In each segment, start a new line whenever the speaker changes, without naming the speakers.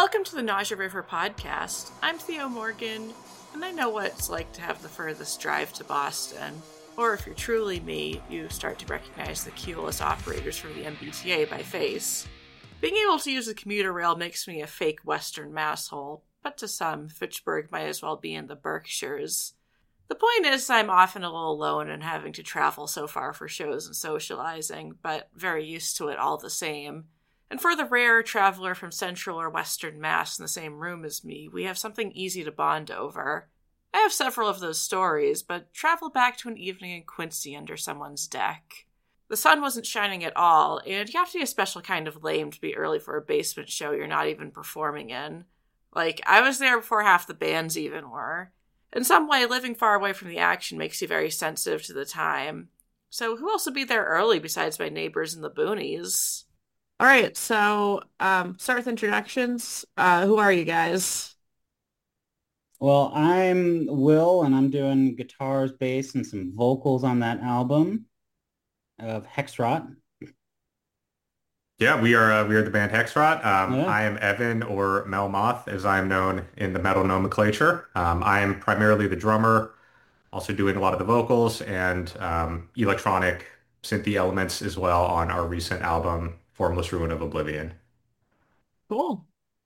Welcome to the Nausea River podcast. I'm Theo Morgan, and I know what it's like to have the furthest drive to Boston. Or if you're truly me, you start to recognize the keyless operators from the MBTA by face. Being able to use the commuter rail makes me a fake Western masshole, but to some, Fitchburg might as well be in the Berkshires. The point is, I'm often a little alone and having to travel so far for shows and socializing, but very used to it all the same. And for the rare traveler from Central or Western Mass in the same room as me, we have something easy to bond over. I have several of those stories, but travel back to an evening in Quincy under someone's deck. The sun wasn't shining at all, and you have to be a special kind of lame to be early for a basement show you're not even performing in. Like, I was there before half the bands even were. In some way, living far away from the action makes you very sensitive to the time. So who else would be there early besides my neighbors in the boonies? All right, so start with introductions. Who are you guys?
Well, I'm Will, and I'm doing guitars, bass, and some vocals on that album of Hexrot.
Yeah, we are the band Hexrot.
Yeah,
I am Evan, or Melmoth, as I am known in the metal nomenclature. I am primarily the drummer, also doing a lot of the vocals and electronic synthy elements as well on our recent album, Formless Ruin of Oblivion.
Cool.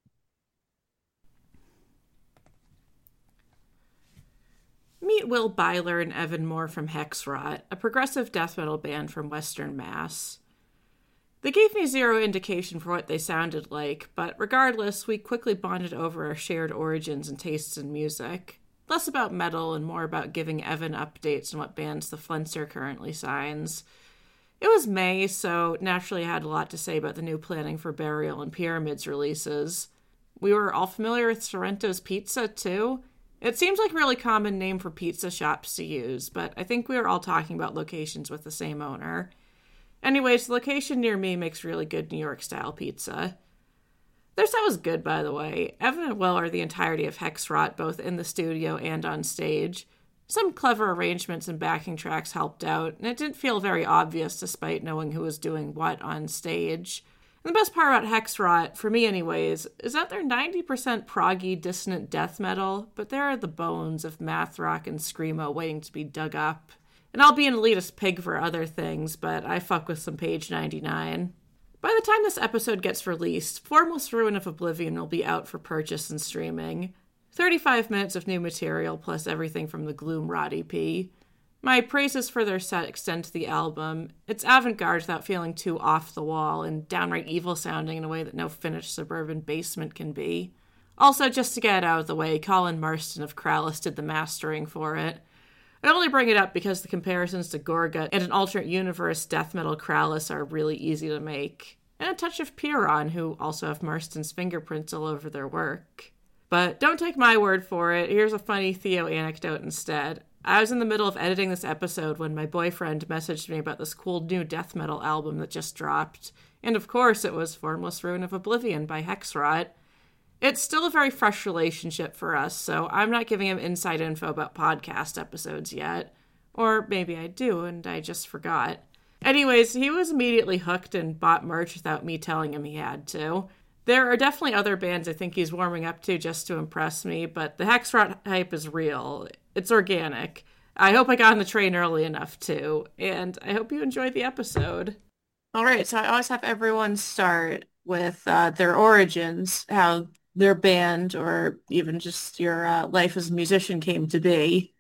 Meet Will Byler and Evan Moore from Hexrot, a progressive death metal band from Western Mass. They gave me zero indication for what they sounded like, but regardless, we quickly bonded over our shared origins and tastes in music. Less about metal and more about giving Evan updates on what bands the Flenser currently signs. It was May, so naturally I had a lot to say about the new planning for Burial and Pyramids releases. We were all familiar with Sorrento's Pizza, too. It seems like a really common name for pizza shops to use, but I think we were all talking about locations with the same owner. Anyways, the location near me makes really good New York-style pizza. Their set was good, by the way. Evan and Will are the entirety of Hexrot, both in the studio and on stage. Some clever arrangements and backing tracks helped out, and it didn't feel very obvious despite knowing who was doing what on stage. And the best part about Hexrot, for me anyways, is that they're 90% proggy, dissonant death metal, but they're the bones of math rock and screamo waiting to be dug up. And I'll be an elitist pig for other things, but I fuck with some Page 99. By the time this episode gets released, Formless Ruin of Oblivion will be out for purchase and streaming. 35 minutes of new material plus everything from the Gloom Rot EP. My praises for their set extend to the album. It's avant-garde without feeling too off the wall and downright evil sounding in a way that no finished suburban basement can be. Also, just to get it out of the way, Colin Marston of Krallis did the mastering for it. I only bring it up because the comparisons to Gorgut and an alternate universe death metal Krallis are really easy to make. And a touch of Piron, who also have Marston's fingerprints all over their work. But don't take my word for it. Here's a funny Theo anecdote instead. I was in the middle of editing this episode when my boyfriend messaged me about this cool new death metal album that just dropped. And of course it was Formless Ruin of Oblivion by Hexrot. It's still a very fresh relationship for us, so I'm not giving him inside info about podcast episodes yet. Or maybe I do, and I just forgot. Anyways, he was immediately hooked and bought merch without me telling him he had to. There are definitely other bands I think he's warming up to just to impress me, but the Hexrot hype is real. It's organic. I hope I got on the train early enough too, and I hope you enjoyed the episode. All right, so I always have everyone start with their origins, how their band or even just your life as a musician came to be.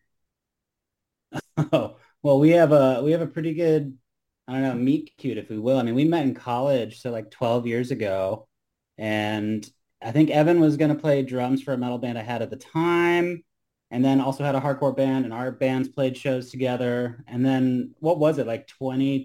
Oh, well, we have a pretty good, I don't know, meet cute, if we will. I mean, we met in college, so like 12 years ago, and I think Evan was going to play drums for a metal band I had at the time, and then also had a hardcore band, and our bands played shows together. And then what was it, like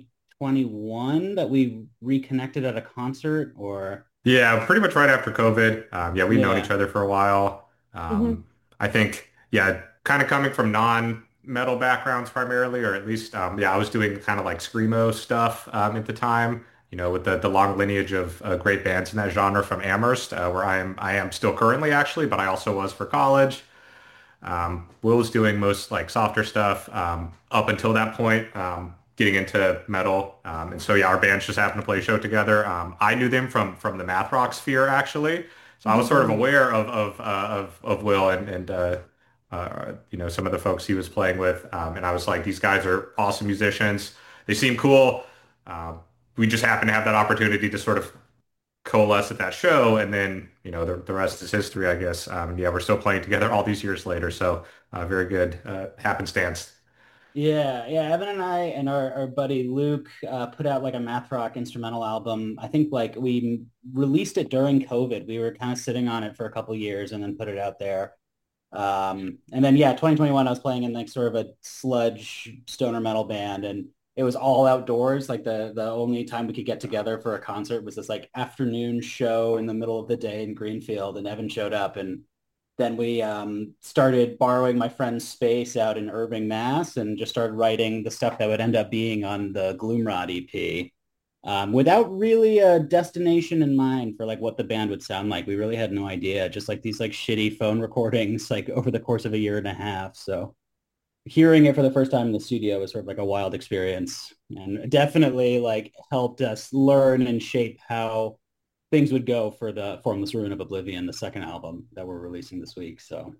2021 that we reconnected at a concert, or?
Yeah, pretty much right after COVID. Yeah, we've known
Yeah.
each other for a while.
Hmm.
I think, yeah, kind of coming from non-metal backgrounds primarily, or at least, yeah, I was doing kind of like screamo stuff at the time. With the long lineage of great bands in that genre from Amherst, where I am still currently actually, but I also was for college. Will was doing most like softer stuff up until that point, getting into metal. And so yeah, our bands just happened to play a show together. I knew them from the math rock sphere actually. So I was sort of aware of Will and some of the folks he was playing with, and I was like, these guys are awesome musicians. They seem cool. Um, we just happened to have that opportunity to sort of coalesce at that show, and then the rest is history, I guess. Yeah, we're still playing together all these years later, so very good happenstance.
Yeah, yeah. Evan and I and our buddy Luke put out like a math rock instrumental album. I think like we released it during COVID. We were kind of sitting on it for a couple years and then put it out there. And then yeah, 2021, I was playing in like sort of a sludge stoner metal band, and it was all outdoors. Like the only time we could get together for a concert was this like afternoon show in the middle of the day in Greenfield, and Evan showed up, and then we started borrowing my friend's space out in Irving, Mass, and just started writing the stuff that would end up being on the Gloomrod EP. Without really a destination in mind for like what the band would sound like. We really had no idea. Just like these like shitty phone recordings like over the course of a year and a half. So hearing it for the first time in the studio was sort of like a wild experience and definitely like helped us learn and shape how things would go for the Formless Ruin of Oblivion, the second album that we're releasing this week. So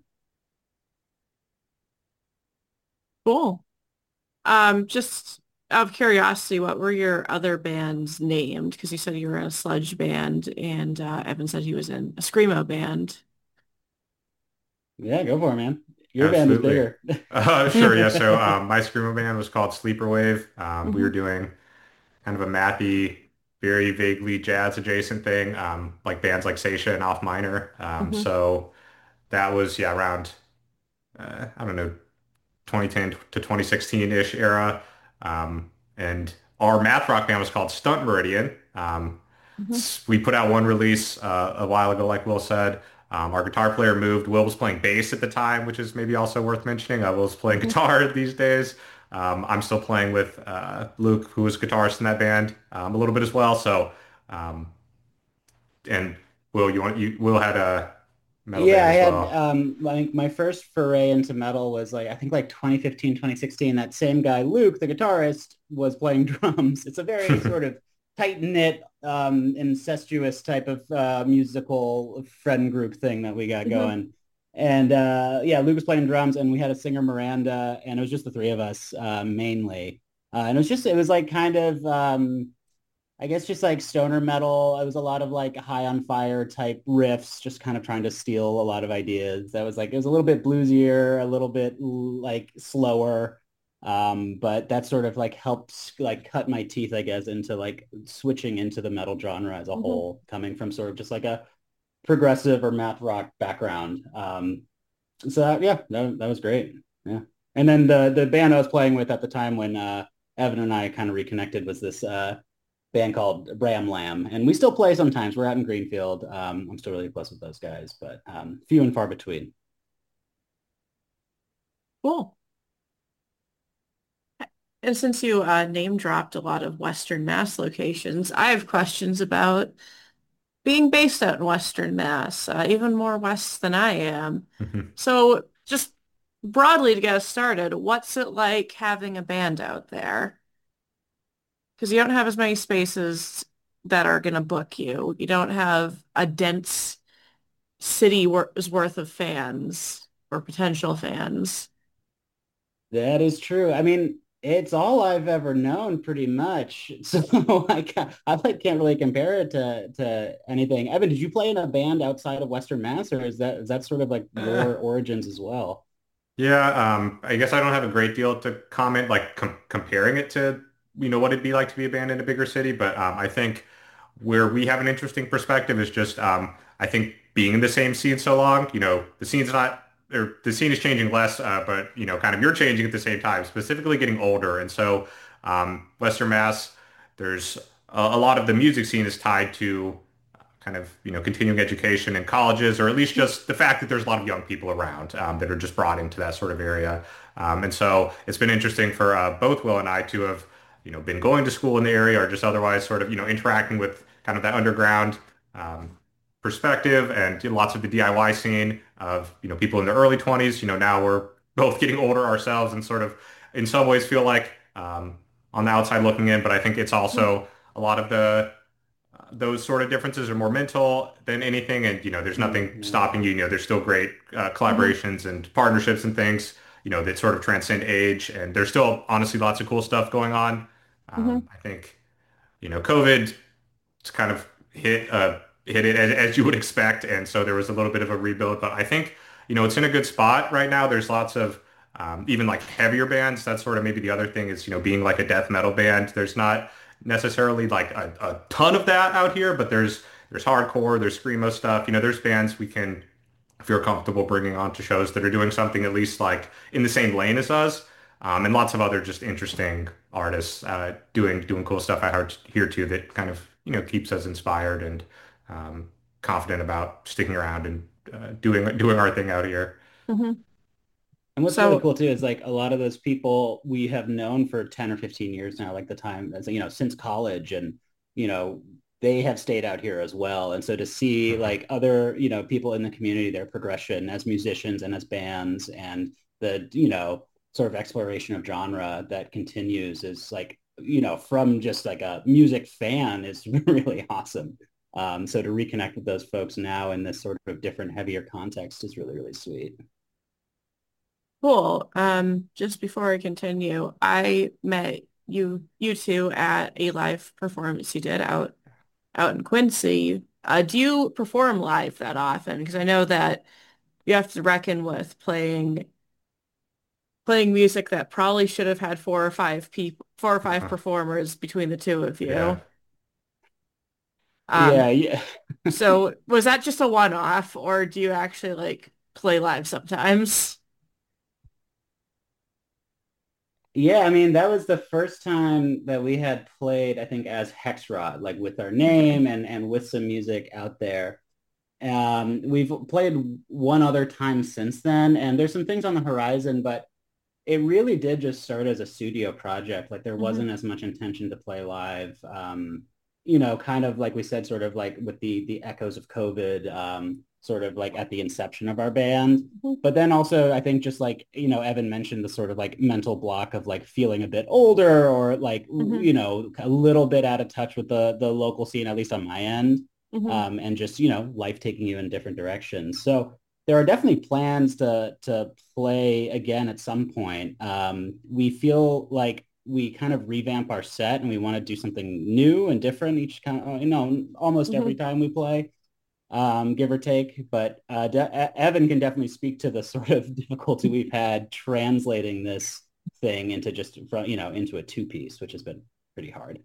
Cool. Just out of curiosity, what were your other bands named? Because you said you were in a sludge band, and Evan said he was in a screamo band.
yeah, go for it, man. Your band is
Absolutely.
bigger.
Sure, yeah. So my screamo band was called Sleeper Wave. We were
Hmm.
doing kind of a mathy, very vaguely jazz adjacent thing, like bands like Seisha and Off Minor.
Hmm.
So that was yeah around I don't know 2010 to 2016-ish era. And our math rock band was called Stunt Meridian.
Hmm.
We put out one release a while ago, like Will said. Our guitar player moved. Will was playing bass at the time, which is maybe also worth mentioning. Will's playing
Hmm.
guitar these days. I'm still playing with Luke, who was a guitarist in that band, a little bit as well. So, um, and Will, Will had a metal
Yeah,
band
I
as
had
well.
like my first foray into metal was like I think like 2015, 2016. That same guy, Luke, the guitarist, was playing drums. It's a very sort of tight-knit, incestuous type of musical friend group thing that we got
Hmm.
going. And yeah, Luke was playing drums and we had a singer Miranda, and it was just the three of us mainly. And it was like kind of I guess just like stoner metal. It was a lot of like High on Fire type riffs, just kind of trying to steal a lot of ideas. That was like, it was a little bit bluesier, a little bit like slower. But that sort of like helped like cut my teeth, I guess, into like switching into the metal genre as a
Hmm.
whole, coming from sort of just like a progressive or math rock background. Yeah, that was great. Yeah. And then the band I was playing with at the time when Evan and I kind of reconnected was this band called Ram Lamb, and we still play sometimes. We're out in Greenfield. I'm still really close with those guys, but few and far between.
Cool. And since you name dropped a lot of Western Mass locations, I have questions about being based out in Western Mass, even more west than I am. So just broadly to get us started, what's it like having a band out there? Because you don't have as many spaces that are going to book you. You don't have a dense worth of fans or potential fans.
That is true. I mean, it's all I've ever known, pretty much. So I like can't really compare it to anything. Evan, did you play in a band outside of Western Mass, or is that sort of like
Uh,
your origins as well?
Yeah, I guess I don't have a great deal to comment, like comparing it to, what it'd be like to be a band in a bigger city. But I think where we have an interesting perspective is just, I think being in the same scene so long, the scene's not, or the scene is changing less, but, kind of you're changing at the same time, specifically getting older. And so, Western Mass, there's a lot of the music scene is tied to kind of continuing education in colleges, or at least just the fact that there's a lot of young people around that are just brought into that sort of area. And so it's been interesting for both Will and I to have been going to school in the area, or just otherwise sort of interacting with kind of that underground um, perspective, and lots of the DIY scene of people in their early 20s. Now we're both getting older ourselves and sort of in some ways feel like on the outside looking in, but I think it's also a lot of the those sort of differences are more mental than anything. And, there's nothing
Mhm.
stopping you. There's still great
Hmm.
collaborations and partnerships and things, that sort of transcend age. And there's still honestly lots of cool stuff going on.
Hmm.
I think, COVID it's kind of hit it as you would expect, and so there was a little bit of a rebuild. But I think it's in a good spot right now. There's lots of even like heavier bands. That's sort of maybe the other thing is being like a death metal band. There's not necessarily like a ton of that out here, but there's hardcore, there's screamo stuff. There's bands we can feel comfortable bringing on to shows that are doing something at least like in the same lane as us. And lots of other just interesting artists doing cool stuff I heard here too that kind of keeps us inspired and um, confident about sticking around and doing our thing out here.
Hmm.
And what's really
So,
cool too is like a lot of those people we have known for 10 or 15 years now, like the time as since college, and you know, they have stayed out here as well. And so to see like other, people in the community, their progression as musicians and as bands and the, sort of exploration of genre that continues is like, from just like a music fan is really awesome. So to reconnect with those folks now in this sort of different, heavier context is really, really sweet.
cool. Just before I continue, I met you two at a live performance you did out in Quincy. Do you perform live that often? Because I know that you have to reckon with playing music that probably should have had four or five performers between the two of
Yeah.
you. Um,
Yeah, yeah.
so was that just a one-off, or do you actually like play live sometimes?
Yeah, I mean, that was the first time that we had played, I think, as Hexrod, like with our
Okay.
name and with some music out there. We've played one other time since then, and there's some things on the horizon, but it really did just start as a studio project. Like there
Hmm.
wasn't as much intention to play live. Kind of like we said, sort of like with the echoes of COVID, sort of like at the inception of our band. But then also, I think just like, Evan mentioned the sort of like mental block of like feeling a bit older or like,
Hmm.
a little bit out of touch with the local scene, at least on my end.
Hmm.
And just, life taking you in different directions. So there are definitely plans to play again at some point. We feel like we kind of revamp our set and we want to do something new and different each kind of, almost every
Hmm.
time we play, give or take. But Evan can definitely speak to the sort of difficulty we've had translating this thing into just from, into a two piece, which has been pretty hard.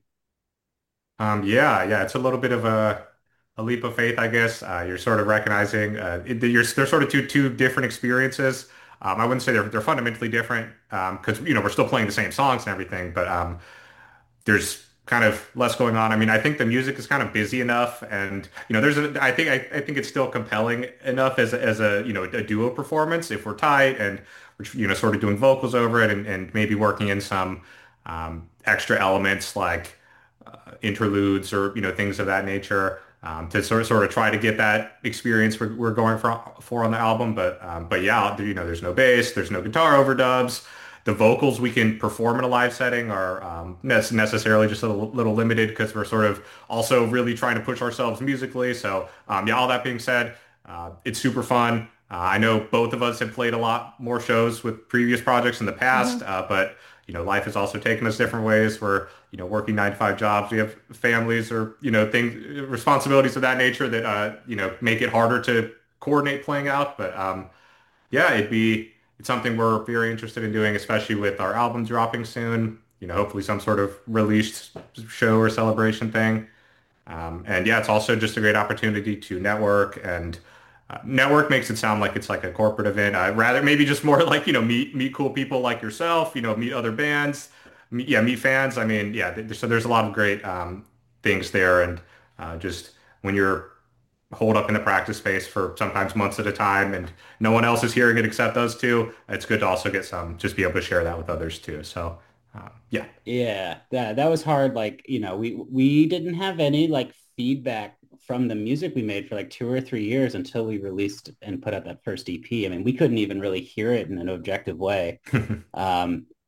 Yeah, it's a little bit of a leap of faith, I guess. You're sort of recognizing they're sort of two different experiences. I wouldn't say they're fundamentally different because we're still playing the same songs and everything, but there's kind of less going on. I mean, I think the music is kind of busy enough, and I think it's still compelling enough as a a duo performance if we're tight and we're sort of doing vocals over it and maybe working in some extra elements like interludes or things of that nature to sort of try to get that experience we're going for on the album. But yeah, there's no bass, there's no guitar overdubs. The vocals we can perform in a live setting are necessarily just a little limited because we're sort of also really trying to push ourselves musically. So yeah, all that being said, it's super fun. I know both of us have played a lot more shows with previous projects in the past,
Hmm.
but life has also taken us different ways. We're working 9 to 5 jobs. We have families or things, responsibilities of that nature that make it harder to coordinate playing out. But yeah, it's something we're very interested in doing, especially with our album dropping soon. Hopefully some sort of released show or celebration thing. And yeah, it's also just a great opportunity to network and network makes it sound like it's like a corporate event. Rather maybe just more like, meet cool people like yourself, meet other bands, meet fans. I mean, yeah, so there's a lot of great things there. And just when you're holed up in the practice space for sometimes months at a time and no one else is hearing it except us two, it's good to also get just be able to share that with others too. So yeah.
Yeah, that was hard. Like, we didn't have any like feedback from the music we made for like 2 or 3 years until we released and put out that first EP. I mean, we couldn't even really hear it in an objective way. Um,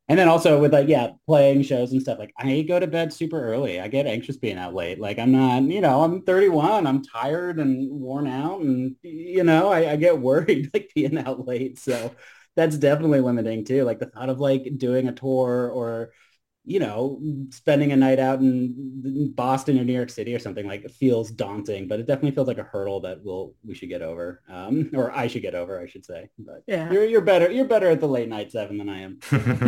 And then also with like, yeah, playing shows and stuff, like I go to bed super early. I get anxious being out late. Like I'm not, I'm 31. I'm tired and worn out and, I get worried like being out late. So that's definitely limiting too. Like the thought of like doing a tour or spending a night out in Boston or New York City or something like it feels daunting, but it definitely feels like a hurdle that we should get over, or I should get over, I should say. But
Yeah.
you're better at the late nights, Evan, than I am.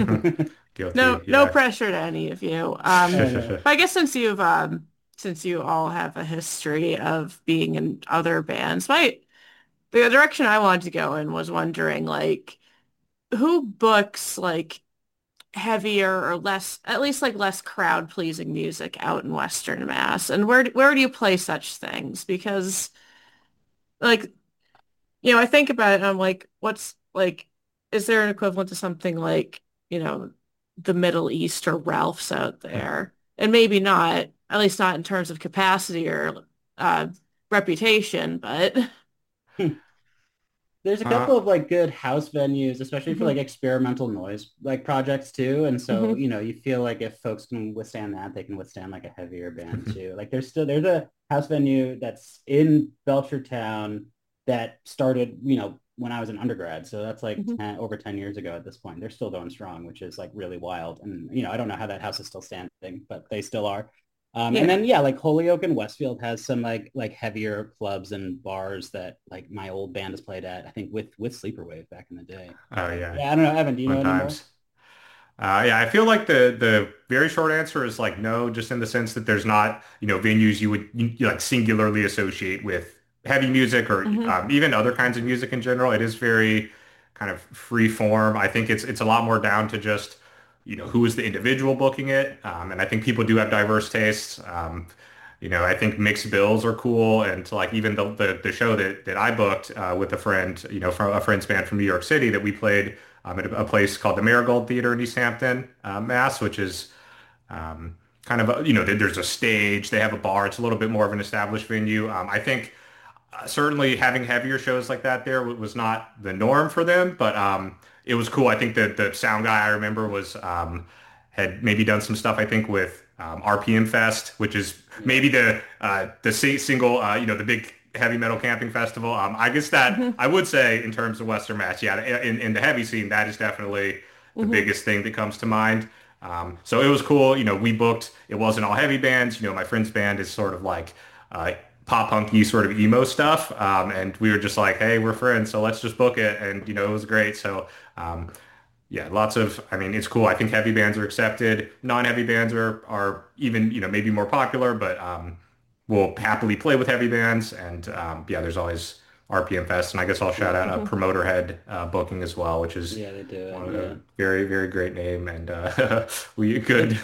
No,
Guilty,
no
yeah.
pressure to any of you.
Oh no.
But I guess since you all have a history of being in other bands, the direction I wanted to go in was wondering like who books like heavier or less, at least like less crowd pleasing music out in Western Mass, and where do you play such things? Because like I think about it and I'm like, what's like, is there an equivalent to something like, the Middle East or Ralph's out there? And maybe not, at least not in terms of capacity or uh, reputation, but
There's a
Uh,
couple of like good house venues, especially for like
Mhm,
experimental noise like projects too. And so,
mhm,
you feel like if folks can withstand that, they can withstand like a heavier band too. Like there's a house venue that's in Belchertown that started, when I was an undergrad. So that's like
mhm.
over 10 years ago at this point. They're still going strong, which is like really wild. And, I don't know how that house is still standing, but they still are. And
Yeah.
then yeah, like Holyoke and Westfield has some like heavier clubs and bars that like my old band has played at. I think with Sleeperwave back in the day.
oh yeah,
Yeah, I don't know, Evan. Do you know
fun
any more?
times. Yeah, I feel like the very short answer is like no, just in the sense that there's not, venues you like singularly associate with heavy music or
Hmm.
even other kinds of music in general. It is very kind of free form. I think it's a lot more down to just, who is the individual booking it. And I think people do have diverse tastes. I think mixed bills are cool, and like even the show that I booked with a friend, from a friend's band from New York City that we played at a place called the Marigold Theater in East Hampton, Mass, which is kind of there's a stage, they have a bar, it's a little bit more of an established venue. I think certainly having heavier shows like that there was not the norm for them, but it was cool. I think that the sound guy I remember was had maybe done some stuff I think with RPM Fest, which is
Yeah.
maybe the single the big heavy metal camping festival. I guess that
Hmm.
I would say in terms of Western Mass, yeah, in the heavy scene, that is definitely the
Hmm.
biggest thing that comes to mind. So it was cool. We booked. It wasn't all heavy bands. My friend's band is sort of like uh, pop punky sort of emo stuff. And we were just like, hey, we're friends, so let's just book it. And it was great. So um, yeah, lots of, I mean, it's cool. I think heavy bands are accepted. Non-heavy bands are even, maybe more popular, but we'll happily play with heavy bands. And yeah, there's always RPM Fest. And I guess I'll shout
Yeah.
out
Hmm.
Promoter Head booking as well, which is
Yeah, they do it.
one of a
Yeah.
very, very great name. And we could,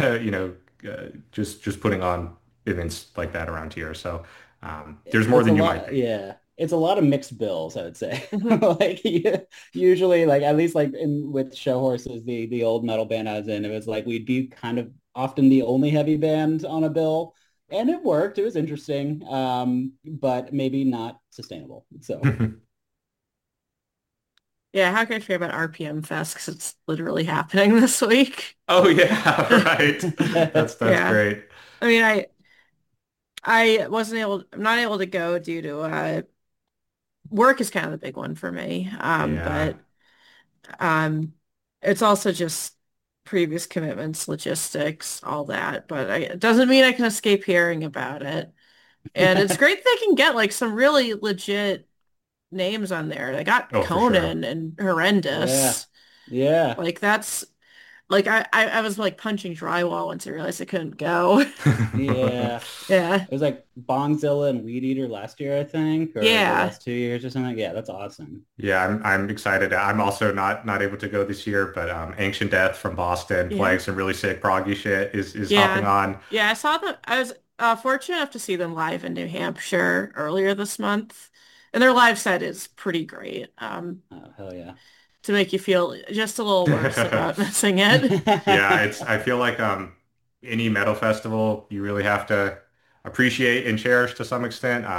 just putting on events like that around here. So there's more
It's a
than you might
lot.
think.
Yeah. It's a lot of mixed bills, I would say.
Hmm.
Like usually like at least like in with Show Horses, the old metal band I was in, it was like we'd be kind of often the only heavy band on a bill. And it worked. It was interesting. But maybe not sustainable. So
Yeah, how can I forget about RPM Fest? Because it's literally happening this week.
Oh yeah, right. That's
Yeah.
great.
I mean, I'm not able to go due to work is kind of the big one for me.
Yeah.
But um, it's also just previous commitments, logistics, all that. But it doesn't mean I can escape hearing about it. And it's great they can get like some really legit names on there. They got
Oh, for sure.
Conan and
yeah.
Horrendous.
Yeah.
Like that's like I was like punching drywall once I realized I couldn't go.
Yeah.
Yeah.
It was like Bongzilla and Weed Eater last year, I think, or the
Yeah.
last 2 years or something. Yeah, that's awesome.
Yeah, I'm excited. I'm also not able to go this year, but Ancient Death from Boston
Yeah.
playing some really sick proggy shit is hopping
Yeah.
on.
Yeah, I saw them. I was fortunate enough to see them live in New Hampshire earlier this month. And their live set is pretty great.
Oh, hell yeah.
To make you feel just a little worse about missing it.
Yeah, I feel like any metal festival you really have to appreciate and cherish to some extent.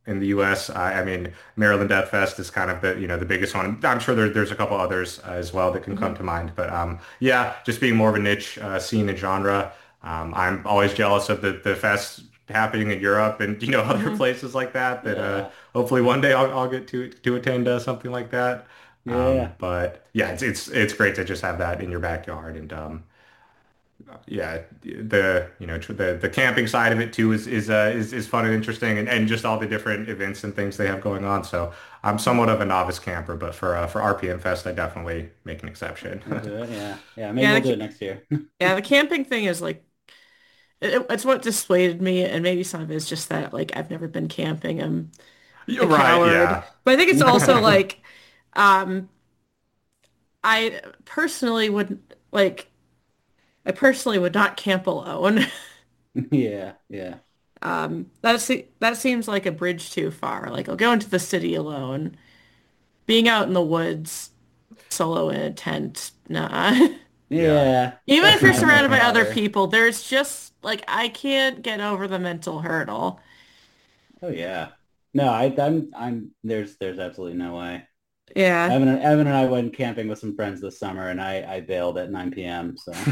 in the U.S. I mean, Maryland Death Fest is kind of the the biggest one. I'm sure there's a couple others as well that can come
Mhm.
to mind, but yeah, just being more of a niche scene and genre. I'm always jealous of the fest happening in Europe and other
Mhm.
places like that. That
Yeah.
hopefully one day I'll get to attend something like that.
Yeah.
But yeah, it's great to just have that in your backyard and yeah, the the camping side of it too is fun and interesting and just all the different events and things they have going on. So I'm somewhat of a novice camper, but for RPM Fest, I definitely make an exception.
We'll do it. Yeah. Yeah. Maybe
Yeah,
we'll do it next year.
yeah, the camping thing is like it's what dissuaded me, and maybe some of it is just that like I've never been camping. I'm
You're
a
right,
coward.
yeah.
But I think it's also like um I personally would like I personally would not camp alone.
Yeah. Yeah.
That seems like a bridge too far. Like I'll go into the city alone. Being out in the woods solo in a tent, nah.
Yeah.
Yeah.
Even if
That's
you're
my
surrounded by other
water.
people, there's just like I can't get over the mental hurdle.
Oh yeah. No, there's absolutely no way.
Yeah.
Evan and I went camping with some friends this summer and I bailed at 9 p.m. So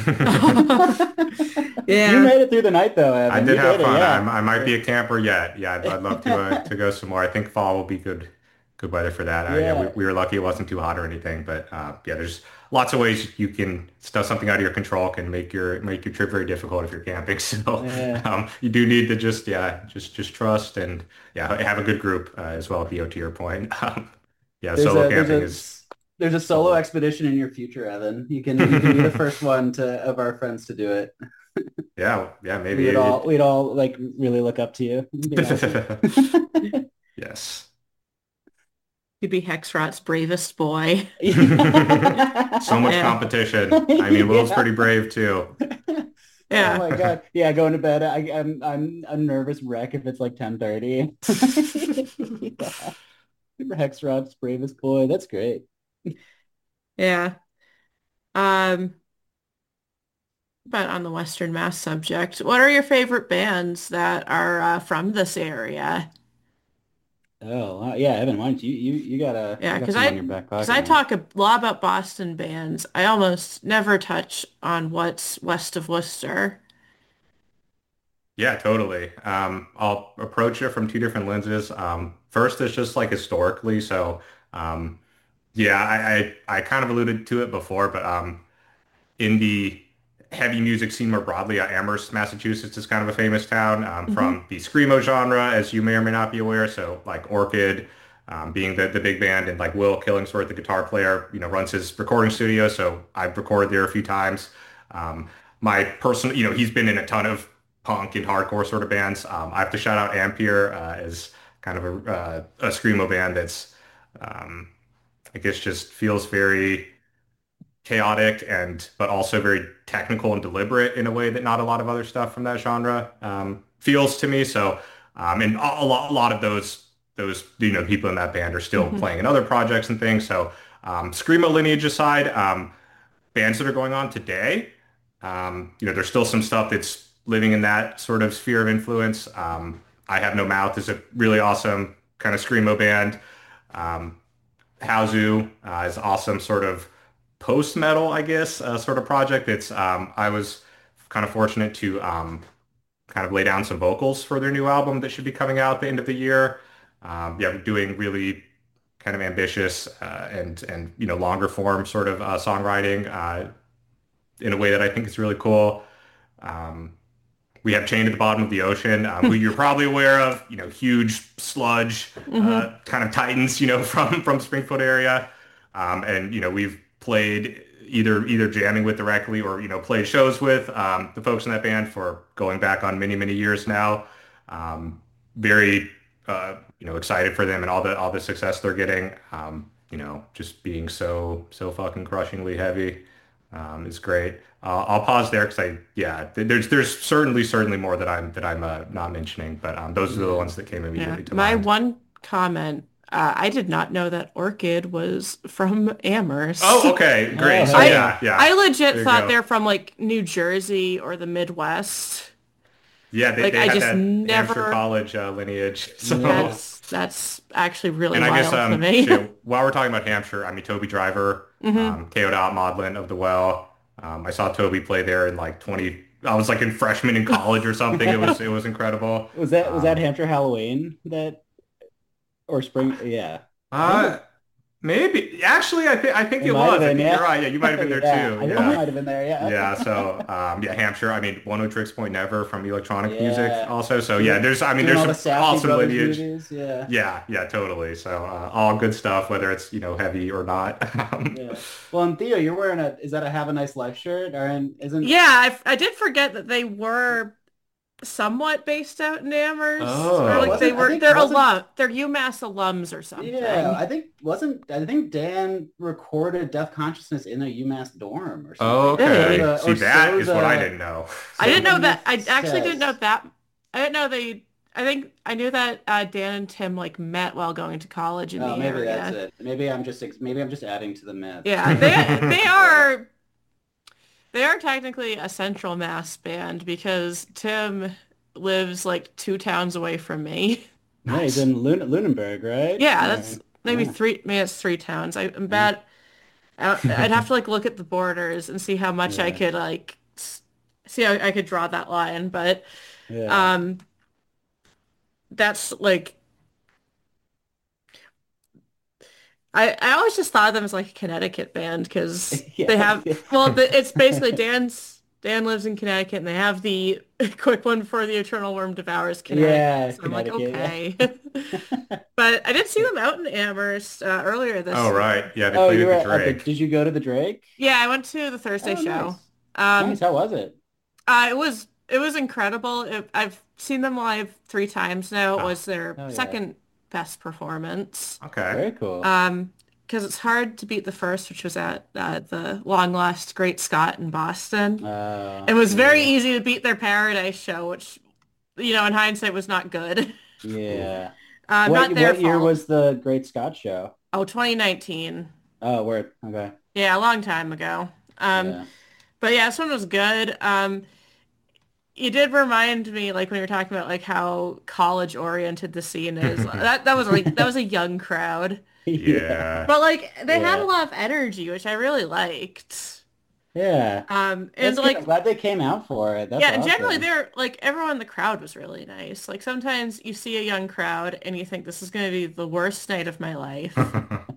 you
Yeah.
made it through the night though,
I
Evan.
did
You
have
did it,
fun.
yeah.
I might be a camper yet. Yeah, I'd love to go some more. I think fall will be good weather for that. Yeah,
Yeah.
we were lucky it wasn't too hot or anything, but yeah, there's lots of ways you can stuff something out of your control can make your trip very difficult if you're camping. So
Yeah.
you do need to just trust and yeah have a good group as well. Theo, to your point, yeah,
There's
solo
a
camping is
there's a solo
solid.
expedition in your future, Evan. You can be the first one to of our friends to do it.
Yeah, yeah,
We
maybe
would all
it.
we'd all like really look up to you. It'd be awesome.
Yes.
You'd be Hexrot's bravest boy.
So much
Yeah.
competition. I mean, Will's
Yeah.
pretty brave too.
Oh
Yeah.
my God. Yeah, going to bed. I'm a nervous wreck if it's like 10:30. Yeah. Rex Rod's bravest boy. That's great.
Yeah. Um, but on the Western Mass subject, what are your favorite bands that are from this area?
Oh, wow. Yeah, Evan, why don't
Yeah,
you got some on your back
because
pocket,
I
man.
talk a lot about Boston bands. I almost never touch on what's west of Worcester.
Yeah, totally. I'll approach it from two different lenses. First is just like historically. So, yeah, I kind of alluded to it before, but in the heavy music scene more broadly, Amherst, Massachusetts is kind of a famous town
Hmm.
from the screamo genre, as you may or may not be aware. So like Orchid, being the big band, and like Will Killingsworth, the guitar player, runs his recording studio. So I've recorded there a few times. Um, my personal, he's been in a ton of punk and hardcore sort of bands. I have to shout out Ampere as kind of a screamo band that's, um, I guess, just feels very chaotic and but also very technical and deliberate in a way that not a lot of other stuff from that genre feels to me. So, and a lot of those people in that band are still
Hmm.
playing in other projects and things. So, screamo lineage aside, bands that are going on today, there's still some stuff that's living in that sort of sphere of influence. I Have No Mouth is a really awesome kind of screamo band. Um, Hazu is awesome sort of post metal, I guess, sort of project. It's I was kind of fortunate to kind of lay down some vocals for their new album that should be coming out at the end of the year. Yeah, doing really kind of ambitious and longer form sort of songwriting in a way that I think is really cool. Um, we have Chained at the Bottom of the Ocean, who you're probably aware of, huge sludge,
Hmm.
kind of titans, from Springfield area. And, we've played either jamming with directly or, played shows with the folks in that band for going back on many, many years now. Very, excited for them and all the success they're getting. Just being so fucking crushingly heavy is great. I'll pause there because there's certainly more that I'm not mentioning, but those are the
Yeah.
ones that came
Yeah.
immediately to
My
mind.
one comment, I did not know that Orchid was from Amherst.
Oh, okay,
Oh,
great. So
hell
I
yeah.
yeah, yeah,
I legit
there you
thought
go.
they're from like New Jersey or the Midwest.
Yeah,
Like
they
I
had
just
that Hampshire
never.
College lineage. So,
Yeah.
That's actually really
and I guess
wild to me.
shit, while we're talking about Hampshire, I mean Toby Driver,
Hmm.
Teodot Modlin of the Well. I saw Toby play there in like 20. I was like in freshman in college or something. It was incredible.
Was that Hampshire Halloween that or spring? Yeah, I think
Uh, maybe actually, I think
it
it
might have
was. I
been.
think you're
Yeah,
right. Yeah, you might have been there
yeah.
too.
I think I
Yeah.
might have been there.
Yeah,
Yeah,
so yeah, Hampshire. I mean, One O Tricks Point Never from Electronic Music
yeah.
also. So yeah,
Doing
there's I mean
doing
there's
all the
some
Safdie
awesome
brothers
lineage.
movies. Yeah,
Yeah, yeah, totally. So all good stuff, whether it's heavy or not.
yeah. Well, and Theo, you're wearing a. Is that a Have a Nice Life shirt? Or isn't?
Yeah, I did forget that they were somewhat based out in Amherst, or
Yeah,
like
Oh,
they
wasn't I
were.
think
They're
wasn't
they're UMass alums or
yeah,
something.
I think wasn't I think Dan recorded Deaf Consciousness in a UMass dorm or
oh,
something.
Really?
okay. See,
Or
that
so
is what I
the
didn't know.
I
so
didn't
So
the
know that.
myth
I actually didn't know
says.
that. I didn't know they. I think I knew that Dan and Tim like met while going to college in
Oh,
the
maybe that's
area.
it. Maybe I'm just adding to the myth.
Yeah,
Yeah.
they are technically a Central Mass band because Tim lives like 2 towns away from me.
Yeah, he's
nice.
in Lunenburg, right?
Yeah, that's
Or,
maybe
yeah.
three. Maybe it's 3 towns. I'm
Yeah.
bad. I'd have to like look at the borders and see how much I
Yeah.
could like see how I could draw that line. But
Yeah.
um, that's like I always just thought of them as like a Connecticut band because they
Yeah.
have it's basically Dan lives in Connecticut and they have the quick one for the Eternal Worm Devours Connecticut.
Yeah,
So I'm like,
Connecticut,
okay.
yeah.
But I did see them out in Amherst earlier this
Oh, right.
year.
Yeah, they
Oh,
played
you
at
were
the
at the
Drake.
did you go to the Drake?
Yeah, I went to the Thursday
Oh,
show.
nice. Nice.
Um,
How was it?
it was incredible. I've seen them live 3 times now. It
Oh,
was their
Oh yeah.
second best performance.
okay.
Very cool.
Because it's hard to beat the first, which was at the long lost Great Scott in Boston. It was very
Yeah.
easy to beat their Paradise show, which, in hindsight was not good.
Yeah.
Not their
What year
fault.
was the Great Scott Show?
Oh, 2019.
Oh, word. Okay.
Yeah, a long time ago.
Yeah.
But yeah, this one was good. You did remind me, like when you were talking about like how college oriented the scene is. That was a young crowd.
Yeah.
Yeah.
But like they had a
Yeah.
lot of energy, which I really liked.
Yeah.
And
That's good. I'm
like
glad they came out for it. That's
yeah, and generally
awesome.
they're like everyone in the crowd was really nice. Like sometimes you see a young crowd and you think this is going to be the worst night of my life.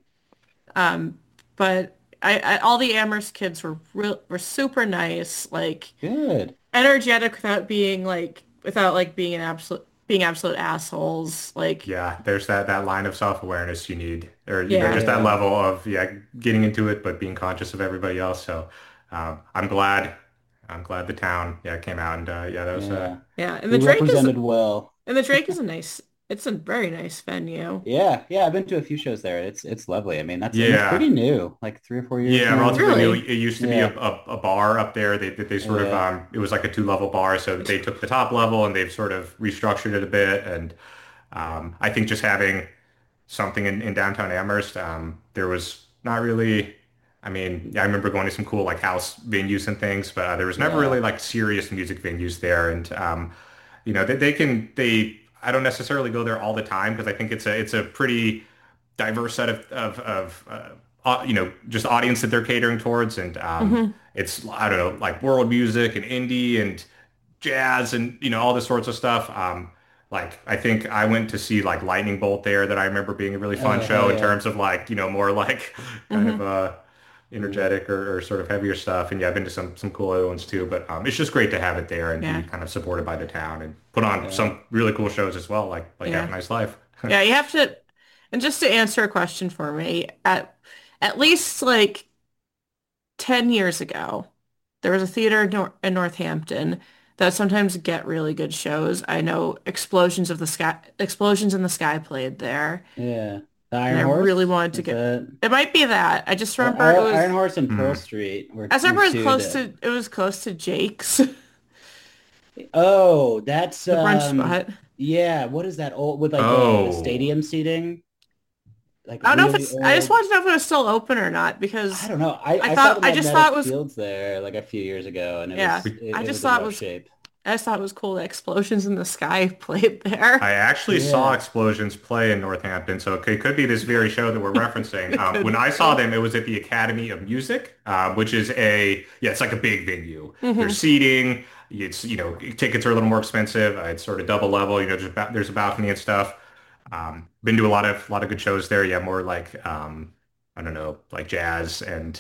But all the Amherst kids were super nice, like
Good.
energetic without like being absolute assholes. Like
Yeah, there's that line of self-awareness you need, or
yeah.
just that
Yeah.
level of getting into it, but being conscious of everybody else. So I'm glad the town came out and yeah, that was
Yeah.
Yeah,
We represented well.
and the Drake is it's a very nice venue.
Yeah. Yeah. I've been to a few shows there. It's lovely. I mean, and it's
yeah.
pretty new, like 3 or 4 years
Yeah,
new.
relatively new.
Really?
It used to be
Yeah.
a bar up there. They sort of
Yeah.
it was like a two-level bar, so they took the top level and they've sort of restructured it a bit. And I think just having something in downtown Amherst, there was not really. I mean, yeah, I remember going to some cool like house venues and things, but there was never really
Yeah.
like serious music venues there. And they I don't necessarily go there all the time because I think it's a pretty diverse set of just audience that they're catering towards, and
Hmm.
it's I don't know like world music and indie and jazz and all this sorts of stuff. Like I think I went to see like Lightning Bolt there that I remember being a really fun
Oh, hell
show in
yeah.
terms of like more like kind of
Hmm.
Yeah.
energetic or sort of heavier stuff. And yeah, I've been to some cool other ones too. But it's just great to have it there and be
Yeah.
kind of supported by the town and put on
Yeah.
some really cool shows as well, like Have a
Yeah.
Nice Life.
Yeah, you have to, and just to answer a question for me, at least like 10 years ago, there was a theater in Northampton that would sometimes get really good shows. I know Explosions in the Sky played there,
Yeah. The
and
Iron
I really
Horse?
wanted to
Is
get,
that
it might be that. I just remember it was,
Iron Horse and Pearl
Mhm.
Street
I just
were
remember
two that
it was close to Jake's,
Oh, that's
the brunch spot.
yeah, what is that old with like the
Oh.
stadium seating? Like
I don't know if
really
I just
old.
wanted to know if it was still open or not
I
because
don't know. I saw the
I just thought
Magnetic
it was,
Fields there like a few years ago and
yeah, I
it
just
was in
thought it
rough
was
shape.
I just thought it was cool that Explosions in the Sky played there.
I actually saw
Yeah.
Explosions play in Northampton, so it could be this very show that we're referencing.
It
When
could
I saw
be.
them, it was at the Academy of Music, which is yeah, it's like a big venue. There's
Hmm.
seating. Tickets are a little more expensive. It's sort of double level. There's a balcony and stuff. Been to a lot of good shows there. Yeah, more like I don't know, like jazz and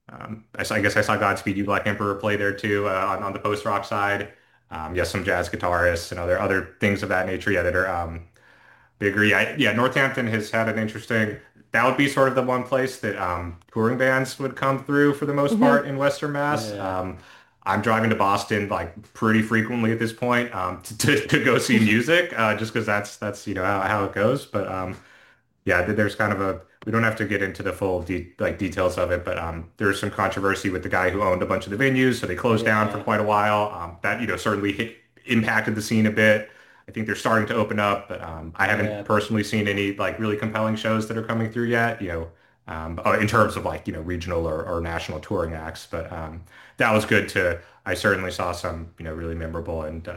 I guess I saw Godspeed You Black Emperor play there too on the post rock side. Yeah, some jazz guitarists and other things of that nature. Yeah, that are bigger. Yeah, yeah. Northampton has had an interesting. That would be sort of the one place that touring bands would come through for the most
Hmm.
part in Western Mass.
Yeah.
I'm driving to Boston like pretty frequently at this point to go see music, just because that's how it goes. But yeah, there's kind of we don't have to get into the full details of it, but there's some controversy with the guy who owned a bunch of the venues, so they closed down for
Yeah.
quite a while. That certainly impacted the scene a bit. I think they're starting to open up, but I haven't
Yeah.
personally seen any like really compelling shows that are coming through yet. In terms of like regional or national touring acts, but that was good to. I certainly saw some really memorable and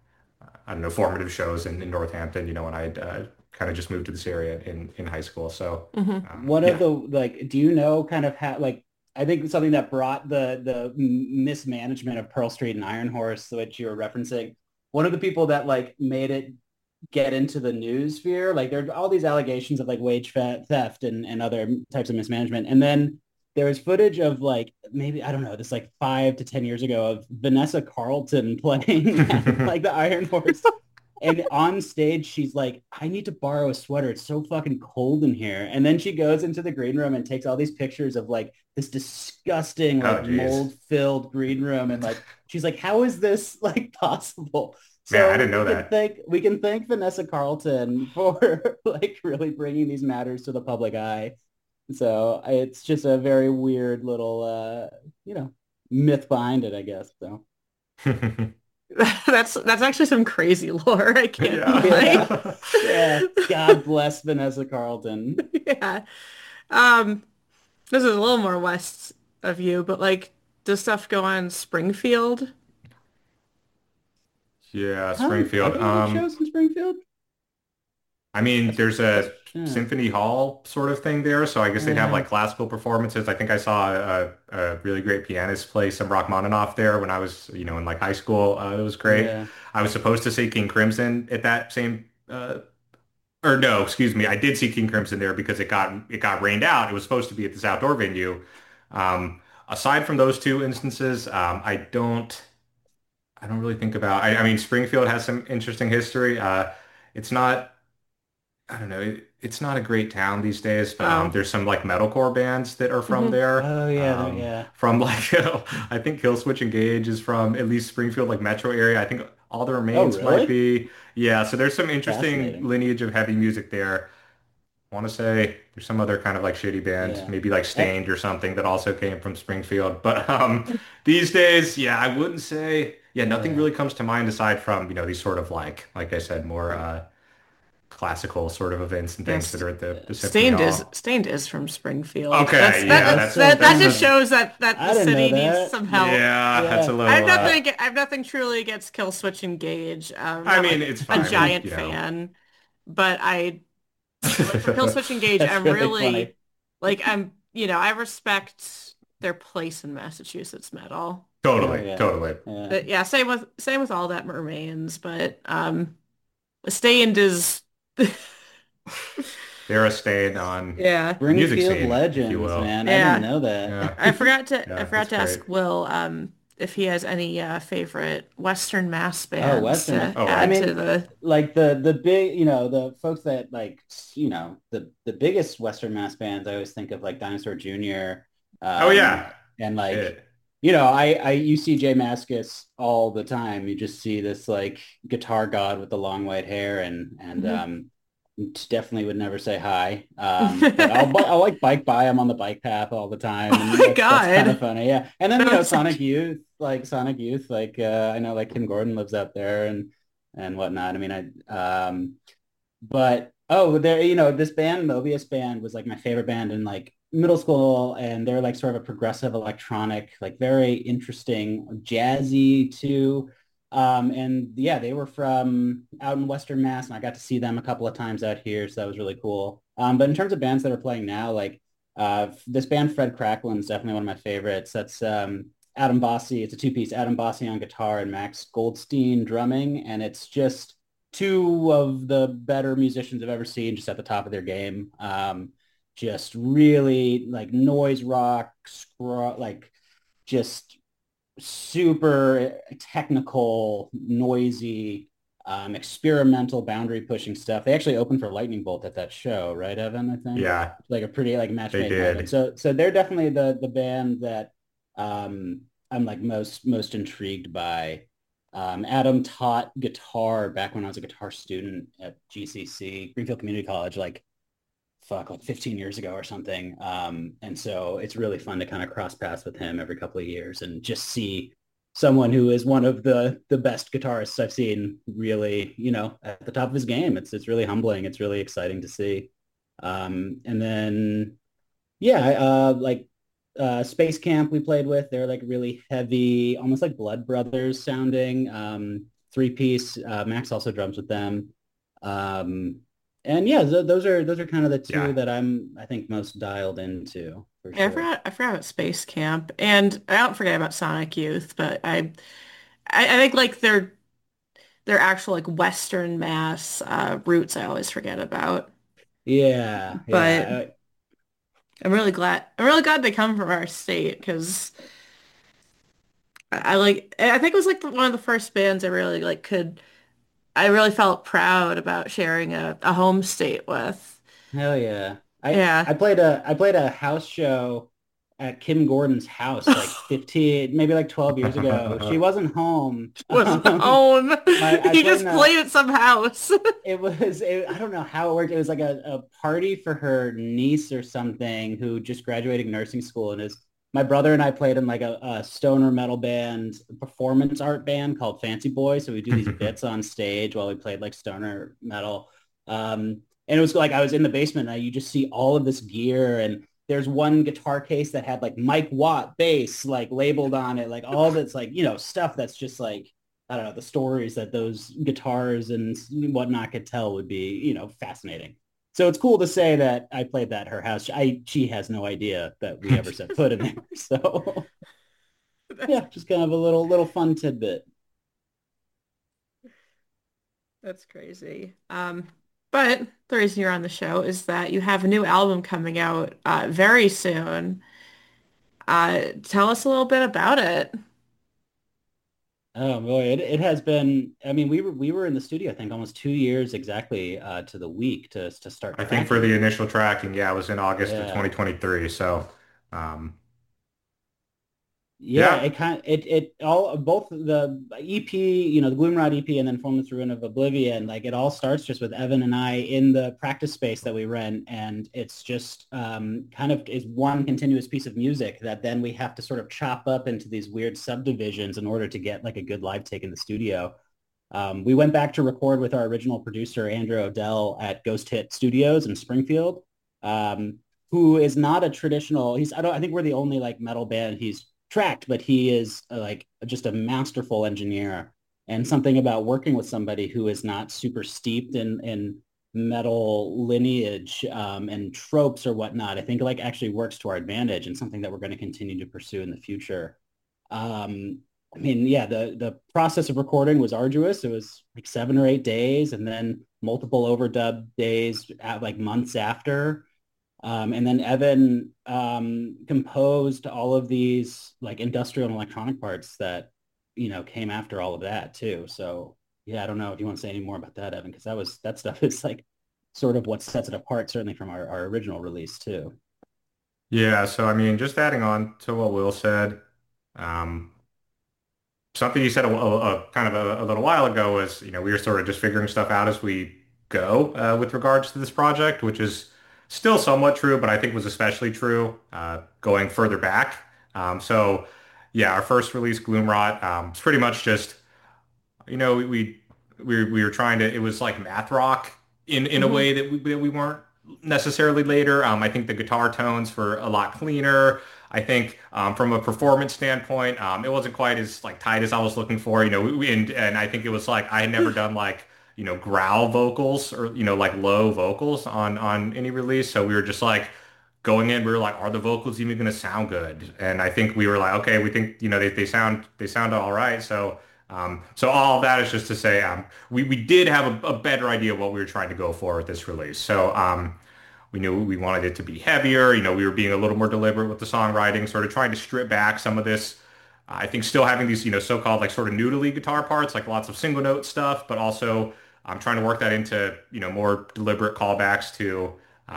I don't know, formative shows in Northampton, when I kind of just moved to this area in high school. So,
Hmm.
One of
yeah.
the like, do you know kind of how like I think something that brought the mismanagement of Pearl Street and Iron Horse, which you were referencing, one of the people that like made it get into the news sphere, like there are all these allegations of like theft and other types of mismanagement, and then there was footage of like maybe I don't know this like 5 to 10 years ago of Vanessa Carlton playing at, like the Iron Horse. And on stage, she's like, I need to borrow a sweater. It's so fucking cold in here. And then she goes into the green room and takes all these pictures of like this disgusting,
Oh,
like
geez.
mold-filled green room. And like, she's like, how is this like possible?
Man, I
So
didn't know that.
we can thank Vanessa Carlton for like really bringing these matters to the public eye. So it's just a very weird little, myth behind it, I guess. So
That's actually some crazy lore. I can't
Yeah.
deny.
yeah, yeah. God bless Vanessa Carlton.
Yeah. Um, this is a little more west of you, but like, does stuff go on Springfield?
Yeah,
Huh? Are
Springfield.
there like shows in Springfield?
I mean, there's
That's
a
yeah.
symphony hall sort of thing there, so I guess they'd have
Yeah.
like classical performances. I think I saw a really great pianist play some Rachmaninoff there when I was, in like high school. It was great.
Yeah.
I was supposed to see King Crimson at that same or no, excuse me, I did see King Crimson there because it got rained out. It was supposed to be at this outdoor venue. Aside from those two instances, I don't really think about. I mean, Springfield has some interesting history. It's not. I don't know. It's not a great town these days, but
Oh.
there's some like metalcore bands that are from
Hmm.
there.
Oh yeah, yeah.
From like I think Killswitch Engage is from at least Springfield, like metro area. I think All the
Oh
Remains might
really?
be. Yeah, so there's some interesting
Fascinating.
lineage of heavy music there. I want to say there's some other kind of like shitty band,
Yeah.
maybe like
Eh,
Stained or something that also came from Springfield. But these days, yeah, I wouldn't say, yeah, nothing
yeah.
really comes to mind aside from, these sort of like I said, more classical sort of events and things that
Yes.
are at the Symphony Hall.
Stained is from Springfield.
Okay, yeah,
That's so
That just
fascinating.
shows that
I
the
didn't know
city needs
that.
some help.
yeah, that's a
Yeah.
little
I have nothing truly against Killswitch Engage.
I
Not
mean,
like
it's
a
fine.
giant fan, but I like for Killswitch Engage,
That's
I'm
really funny.
really like I respect their place in Massachusetts metal.
Oh
Totally,
yeah.
totally.
Yeah.
But yeah, same with All That Remains, but Stained is
They're a stain on
yeah.
the music
Springfield
scene, if you
legends,
will.
man. I didn't
Yeah.
know that.
Yeah.
I
Yeah,
forgot
it's
to
great.
ask Will if he has any favorite Western mass
Oh,
bands
Western.
to
Oh,
I
add
right.
to
mean,
the
like the big, the folks that like, the biggest Western mass bands, I always think of like Dinosaur Jr.
Oh yeah.
And like,
Shit.
you see Jay Mascis all the time. You just see this like guitar god with the long white hair and
Mhm.
definitely would never say hi. But I'll like bike by him on the bike path all the time,
Oh
and
my
that's kind of
God.
funny. Yeah, and then
That's
Sonic Youth, like I know like Kim Gordon lives out there and whatnot. I mean, but oh, there, this band, Mobius band, was like my favorite band in like middle school, and they're like sort of a progressive electronic, like very interesting, jazzy too. And yeah, they were from out in Western Mass, and I got to see them a couple of times out here, so that was really cool. But in terms of bands that are playing now, like this band Fred Cracklin is definitely one of my favorites. That's Adam Bossy. It's a two-piece, Adam Bossy on guitar and Max Goldstein drumming, and it's just two of the better musicians I've ever seen, just at the top of their game. Just really like noise rock, like just super technical, noisy, experimental, boundary pushing stuff. They actually opened for Lightning Bolt at that show, right, Evan? I think
Yeah,
like a pretty like match
they
made in heaven.
did.
So they're definitely the band that I'm like most intrigued by. Adam taught guitar back when I was a guitar student at GCC, Greenfield Community College, like 15 years ago or something. And so it's really fun to kind of cross paths with him every couple of years and just see someone who is one of the best guitarists I've seen really, at the top of his game. It's really humbling. It's really exciting to see. And then yeah, Space Camp we played with. They're like really heavy, almost like Blood Brothers sounding. Three piece. Max also drums with them. Um, and yeah, those are kind of the two
Yeah.
that I think most dialed into for
Yeah,
sure.
I forgot about Space Camp, and I don't forget about Sonic Youth, but I think like their actual like Western Mass roots I always forget about.
Yeah,
But
yeah.
I'm really glad they come from our state because I think it was like one of the first bands I really like could I really felt proud about sharing a home state with.
Hell yeah. I
Yeah.
I played a house show at Kim Gordon's house like 15, maybe like 12 years ago. She wasn't home.
Wasn't home.
I
You
played in
just
a
played at some house.
I don't know how it worked. It was like a party for her niece or something who just graduated nursing school, and is my brother and I played in like a stoner metal band, a performance art band called Fancy Boy. So we do these bits on stage while we played like stoner metal. And it was like I was in the basement and you just see all of this gear, and there's one guitar case that had like Mike Watt bass like labeled on it, like all that's like, stuff that's just like I don't know, the stories that those guitars and whatnot could tell would be, fascinating. So it's cool to say that I played that at her house. She has no idea that we ever set foot in there. So
That's
yeah, just kind of a little fun tidbit.
that's crazy. But the reason you're on the show is that you have a new album coming out very soon. Tell us a little bit about it.
Oh boy, it has been. I mean, we were in the studio, I think, almost 2 years exactly to the week to start
I think for
tracking.
the initial tracking, yeah, it was in August of
Yeah.
2023. So, um,
Yeah,
yeah,
it kind of, it all both the EP, the Gloomrod EP and then Formless Ruin of Oblivion, like it all starts just with Evan and I in the practice space that we rent, and it's just kind of is one continuous piece of music that then we have to sort of chop up into these weird subdivisions in order to get like a good live take in the studio. We went back to record with our original producer Andrew Odell at Ghost Hit Studios in Springfield, um, who is not a traditional. I think we're the only like metal band he's tracked, but he is like just a masterful engineer. And something about working with somebody who is not super steeped in metal lineage and tropes or whatnot, I think like actually works to our advantage and something that we're going to continue to pursue in the future. I mean, yeah, the process of recording was arduous. It was like 7 or 8 days, and then multiple overdub days at like months after. And then Evan composed all of these like industrial and electronic parts that came after all of that too. So yeah, I don't know if you want to say any more about that, Evan, because that stuff is like sort of what sets it apart, certainly from our original release too.
yeah. So, I mean, just adding on to what Will said, um, something you said kind of a little while ago was, we were sort of just figuring stuff out as we go with regards to this project, which is still somewhat true, but I think was especially true going further back. So, yeah, our first release, Gloomrot, it's pretty much just, you know, we were trying to, it was like math rock in a
Hmm.
way that we weren't necessarily later. I think the guitar tones were a lot cleaner. I think from a performance standpoint, it wasn't quite as like tight as I was looking for. And I think it was like I had never done like growl vocals or like low vocals on any release. So we were just like going in, we were like, are the vocals even going to sound good? And I think we were like, okay, we think they sound all right. So all of that is just to say we did have a better idea of what we were trying to go for with this release. So we knew we wanted it to be heavier. We were being a little more deliberate with the songwriting, sort of trying to strip back some of this. I think still having these, so-called like sort of noodly guitar parts, like lots of single note stuff, but also I'm trying to work that into, more deliberate callbacks to,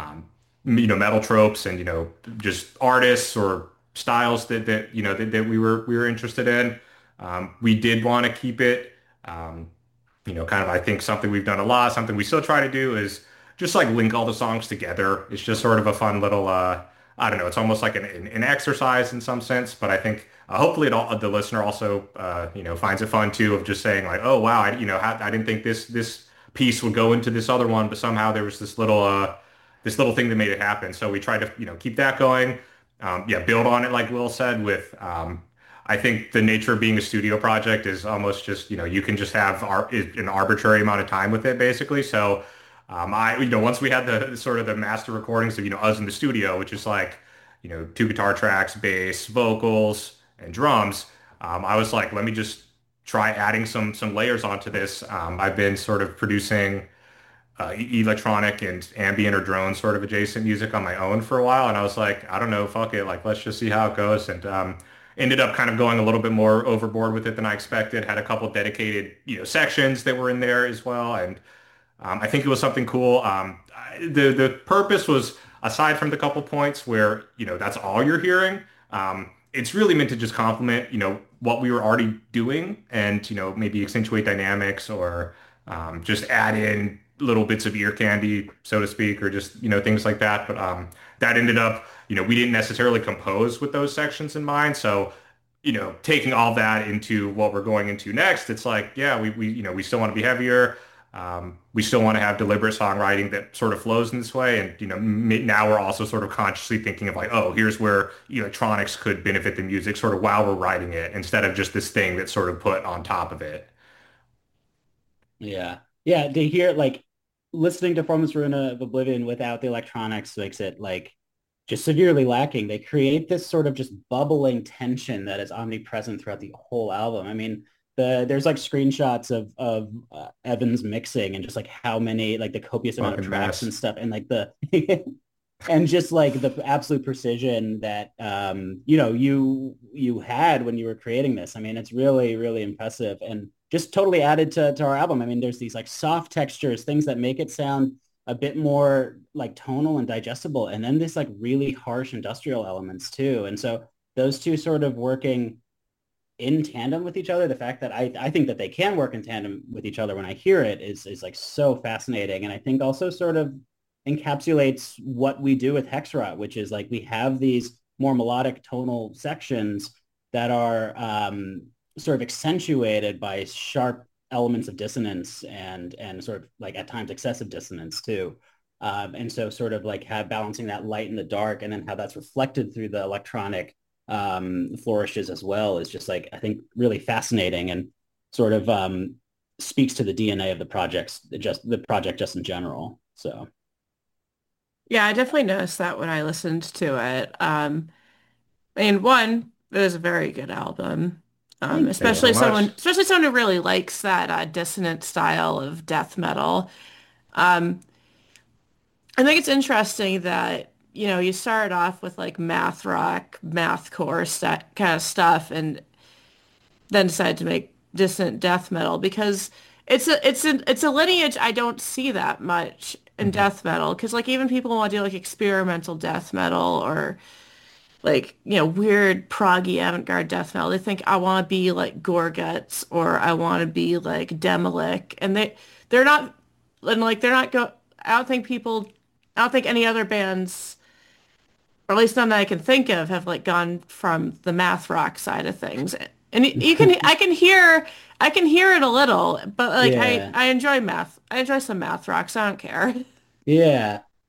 metal tropes and, just artists or styles that we were interested in. We did want to keep it. Um, kind of, I think something we've done a lot, something we still try to do is just like link all the songs together. It's just sort of a fun little, I don't know, it's almost like an exercise in some sense, but I think hopefully the listener also, finds it fun too of just saying like, oh, wow, I didn't think this piece would go into this other one, but somehow there was this little thing that made it happen. So we tried to, keep that going. Yeah, build on it, like Will said, with, I think the nature of being a studio project is almost just, you can just have an arbitrary amount of time with it, basically. So, once we had the sort of the master recordings of, us in the studio, which is like, two guitar tracks, bass, vocals, and drums, I was like, let me just try adding some layers onto this. I've been sort of producing electronic and ambient or drone sort of adjacent music on my own for a while. And I was like, I don't know, fuck it. Like, let's just see how it goes. And ended up kind of going a little bit more overboard with it than I expected. Had a couple dedicated, sections that were in there as well. And I think it was something cool. The purpose was, aside from the couple points where, that's all you're hearing, it's really meant to just complement, what we were already doing and, maybe accentuate dynamics or just add in little bits of ear candy, so to speak, or just, things like that. But that ended up, we didn't necessarily compose with those sections in mind. So, taking all that into what we're going into next, it's like, yeah, we still want to be heavier. We still want to have deliberate songwriting that sort of flows in this way. And, now we're also sort of consciously thinking of like, oh, here's where electronics could benefit the music sort of while we're writing it instead of just this thing that's sort of put on top of it.
Yeah. Yeah. To hear like listening to Formless Ruin of Oblivion without the electronics makes it like just severely lacking. They create this sort of just bubbling tension that is omnipresent throughout the whole album. I mean, there's like screenshots of Evan's mixing and just like how many like the copious amount of
Fucking
tracks
mess.
and stuff and like the and just like the absolute precision that you had when you were creating this. I mean, it's really, really impressive and just totally added to our album. I mean, there's these like soft textures, things that make it sound a bit more like tonal and digestible, and then this like really harsh industrial elements too. And so those two sort of working in tandem with each other, the fact that I think that they can work in tandem with each other when I hear it is like so fascinating. And I think also sort of encapsulates what we do with Hexrot, which is like we have these more melodic tonal sections that are sort of accentuated by sharp elements of dissonance and sort of like at times excessive dissonance too. And so sort of like have balancing that light and the dark and then how that's reflected through the electronic flourishes as well is just like, I think really fascinating and sort of speaks to the DNA of the project just in general. So.
Yeah, I definitely noticed that when I listened to it. I mean, one, it was a very good album.
Thank
Thanks
you.
so much.
Especially someone who really likes that dissonant style of death metal. Um, I think it's interesting that, you started off with like math rock, mathcore kind of stuff, and then decided to make dissonant death metal because it's a lineage I don't see that much in
Mhm.
death metal because like even people want to do like experimental death metal or like, weird proggy avant-garde death metal. They think I want to be like Gorguts or I want to be like Demolich. And they're not and like they're not go I don't think any other bands, or at least none that I can think of, have like gone from the math rock side of things. And you can I can hear it a little, but like
Yeah.
I enjoy math. I enjoy some math rock, so I don't care.
Yeah.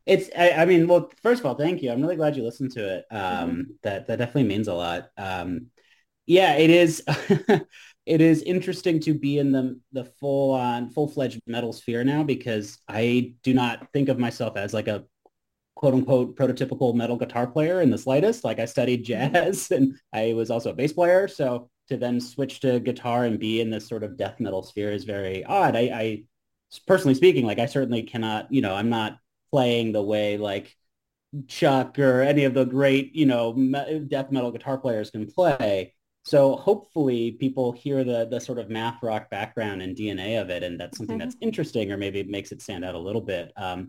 I mean, well, first of all, thank you. I'm really glad you listened to it.
Hmm.
That definitely means a lot. Yeah, it is. It is interesting to be in the full-fledged metal sphere now because I do not think of myself as like a quote unquote prototypical metal guitar player in the slightest. Like I studied
Hmm.
jazz and I was also a bass player. So to then switch to guitar and be in this sort of death metal sphere is very odd. I personally speaking, like I certainly cannot, I'm not playing the way like Chuck or any of the great, death metal guitar players can play. So hopefully people hear the sort of math rock background and DNA of it, and that's something
Hmm.
that's interesting, or maybe it makes it stand out a little bit.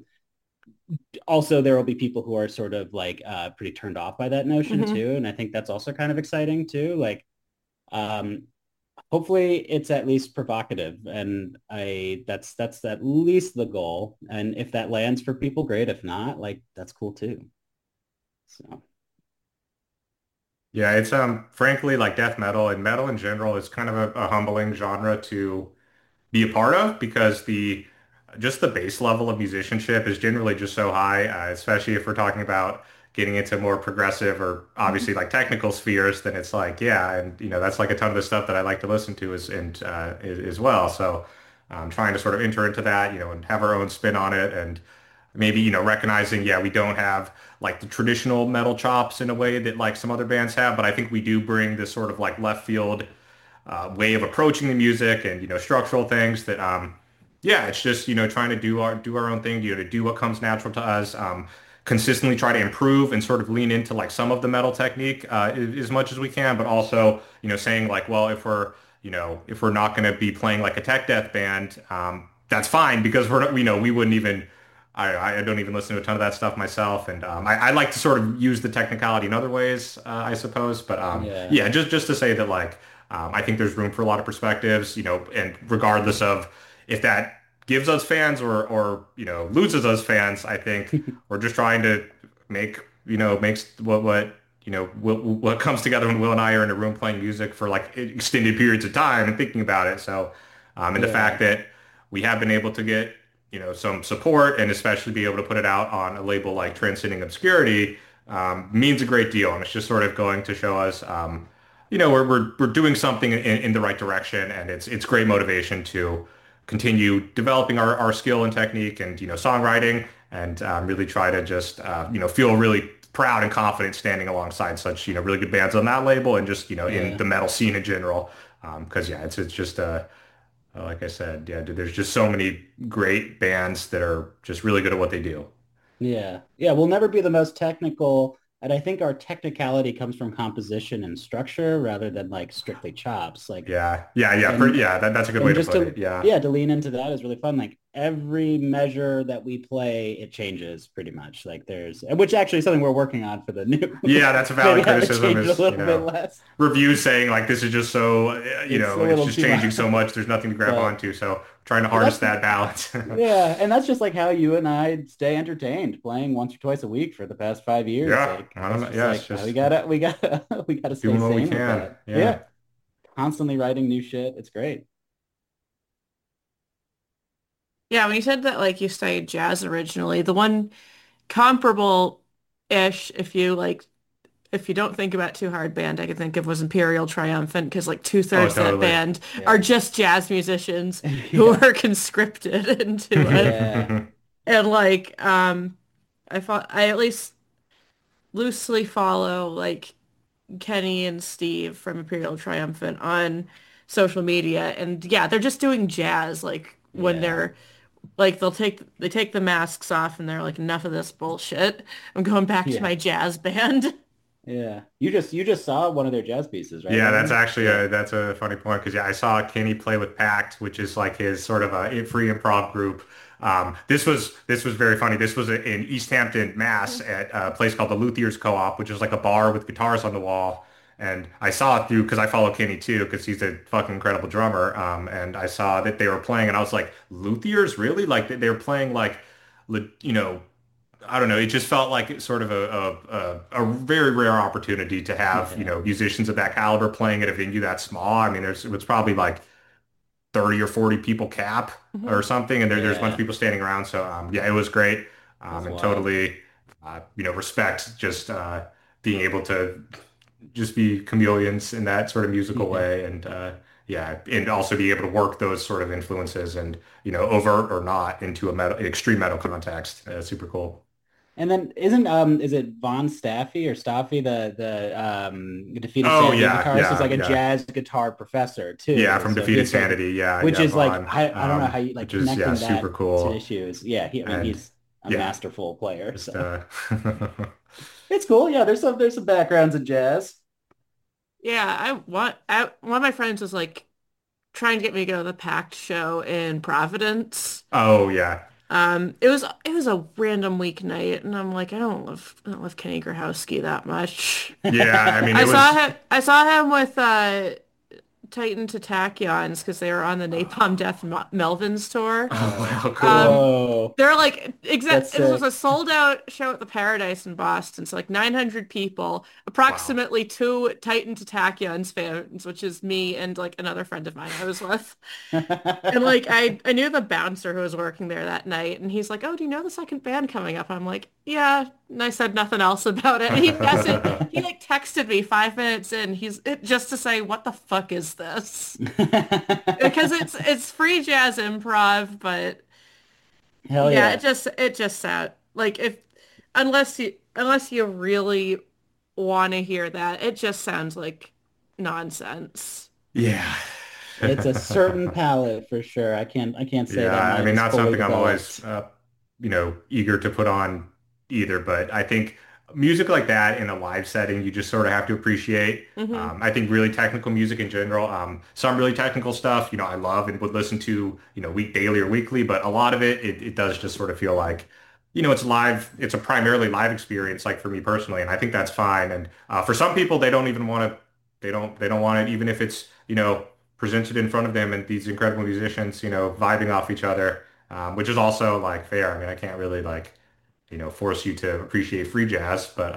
Also, there will be people who are sort of like pretty turned off by that notion
Hmm.
too, and I think that's also kind of exciting too. Like, um, hopefully, it's at least provocative, and I that's at least the goal. And if that lands for people, great. If not, like that's cool too. So
Yeah, it's frankly like death metal and metal in general is kind of a humbling genre to be a part of because the just the base level of musicianship is generally just so high, especially if we're talking about getting into more progressive or obviously like technical spheres, then it's like, yeah, and that's like a ton of the stuff that I like to listen to as well. So trying to sort of enter into that, and have our own spin on it and maybe, recognizing, yeah, we don't have like the traditional metal chops in a way that like some other bands have, but I think we do bring this sort of like left field way of approaching the music and structural things that yeah, it's just trying to do our own thing, to do what comes natural to us, consistently try to improve and sort of lean into like some of the metal technique as much as we can, but also saying like, well, if we're not going to be playing like a tech death band, that's fine because we're not, we wouldn't even. I don't even listen to a ton of that stuff myself, and I like to sort of use the technicality in other ways, I suppose. But
yeah,
yeah, just to say that like I think there's room for a lot of perspectives, and regardless of if that gives us fans or loses us fans, I think we're just trying to make makes what comes together when Will and I are in a room playing music for like extended periods of time and thinking about it. So, and the fact
yeah,
that we have been able to get some support and especially be able to put it out on a label like Transcending Obscurity means a great deal, and it's just sort of going to show us. We're doing something in the right direction, and it's great motivation to continue developing our skill and technique and songwriting, and really try to just feel really proud and confident standing alongside such really good bands on that label and just in
yeah.
the metal scene in general. Because yeah, it's just like I said, yeah, dude, there's just so many great bands that are just really good at what they do.
Yeah. Yeah. We'll never be the most technical. And I think our technicality comes from composition and structure rather than like strictly chops. Like,
Yeah, yeah, yeah,
and
yeah. That's a good way
and
to
just
put it.
to
Yeah.
yeah, to lean into that is really fun. Like every measure that we play, it changes pretty much. Like there's which actually is something we're working on for the new.
Yeah, that's a valid
Maybe have it
criticism
change a
is,
little bit less.
reviews saying like this is just so,
It's a
it's
little
just
too
changing
much.
so much. There's nothing to grab
But
onto. So trying to
but
harness
that's
that balance.
yeah, and that's just like how you and I stay entertained, playing once or twice a week for the past 5 years.
Yeah,
Like
I don't
that's
know.
just
Yeah, it's
like
just
we gotta we gotta stay
doing what we
sane with
can.
that.
Yeah.
Yeah, constantly writing new shit. It's great.
Yeah, when you said that like you studied jazz originally, the one comparable-ish, if you don't think about it too hard, band I could think of was Imperial Triumphant because like
Oh,
two-thirds of that
totally.
band are
Yeah,
just jazz musicians who
yeah,
are conscripted into it.
yeah,
And like I at least loosely follow like Kenny and Steve from Imperial Triumphant on social media, and yeah, they're just doing jazz like when
yeah,
they're like they take the masks off and they're like, enough of this bullshit. I'm going back to
yeah,
my jazz band.
yeah. You just saw one of their jazz pieces, right,
Yeah, that's
Evan?
actually
Yeah,
that's a funny point because yeah, I saw Kenny play with Pact, which is like his sort of a free improv group. This was very funny. This was in East Hampton, Mass, at a place called the Luthiers Co-op, which is like a bar with guitars on the wall. And I saw it through because I follow Kenny too because he's a fucking incredible drummer. And I saw that they were playing, and I was like, Luthiers, really? Like they were playing like, you know, I don't know. It just felt like sort of a very rare opportunity to have,
yeah,
musicians of that caliber playing at a venue that small. I mean, it was probably like 30 or 40 people cap or
Mhm.
something, and there's a bunch of
yeah,
people standing around. So yeah, it was great.
That's
and
wild.
totally, respect just being able to just be chameleons in that sort of musical
Yeah.
way, and yeah, and also be able to work those sort of influences and overt or not into a extreme metal context. Super cool.
And then isn't is it Von Staffy or Staffy the Defeated
Oh
Sanity
yeah,
guitarist is
yeah,
like a
yeah.
jazz guitar professor
Yeah,
too.
from
So he
Defeated
has like
Sanity. Yeah,
which
yeah,
is like
Vaughn.
I don't know how you like
Which is yeah,
connecting
super
that to
cool.
issues. Yeah, he I mean
And
he's a
yeah,
masterful player.
just
So it's cool. Yeah, there's some backgrounds in jazz.
Yeah, one of my friends was like trying to get me to go to the Pact show in Providence.
oh yeah.
It was a random weeknight, and I'm like, I don't love Kenny Grahowski that much.
Yeah, I mean it was
I saw him with Titan to Tachyons because they were on the Napalm Death Melvins tour.
oh wow, cool.
Um,
Whoa,
they're like exact.
that's
It was a
sick.
sold out show at the Paradise in Boston. So like 900 people,
Wow.
approximately two Titan to Tachyons fans, which is me and like another friend of mine I was with. And like I knew the bouncer who was working there that night, and he's like, "Oh, do you know the second band coming up?" I'm like, "Yeah," and I said nothing else about it. And he like texted me 5 minutes in. Just to say, "What the fuck is this?" Because it's free jazz improv, but
Hell
yeah,
yeah.
it just sound like if unless you really want to hear that, it just sounds like nonsense.
Yeah.
It's a certain palette for sure. I can't say
Yeah,
that
I
mine
mean,
is
not
fully
something I'm always,
developed.
eager to put on either, but I think music like that in a live setting, you just sort of have to appreciate.
Hmm.
I think really technical music in general, some really technical stuff, I love and would listen to, week daily or weekly, but a lot of it does just sort of feel like, it's live. It's a primarily live experience, like for me personally, and I think that's fine. And for some people, they don't even want to, they don't want it, even if it's, presented in front of them and these incredible musicians, vibing off each other, which is also like fair. I mean, I can't really like, force you to appreciate free jazz, but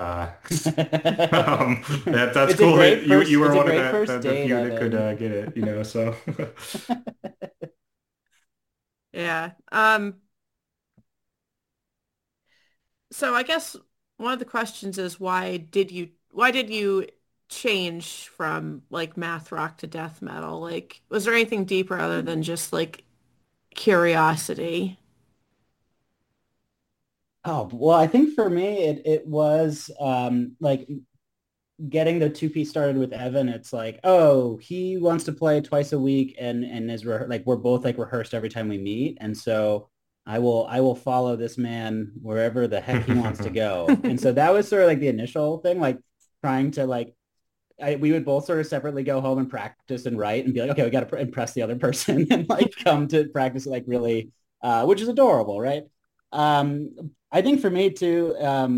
that's cool that you were
It's a
one of
great first
the
date,
few that could
Evan.
get it, so
Yeah. So I guess one of the questions is why did you change from like math rock to death metal? Like, was there anything deeper other than just like curiosity?
Oh, well, I think for me it was like getting the two piece started with Evan. It's like, oh, he wants to play twice a week and is like we're both like rehearsed every time we meet. And so I will follow this man wherever the heck he wants to go. And so that was sort of like the initial thing, like trying to like we would both sort of separately go home and practice and write and be like, okay, we got to impress the other person and like come to practice like really, which is adorable, right? I think for me too,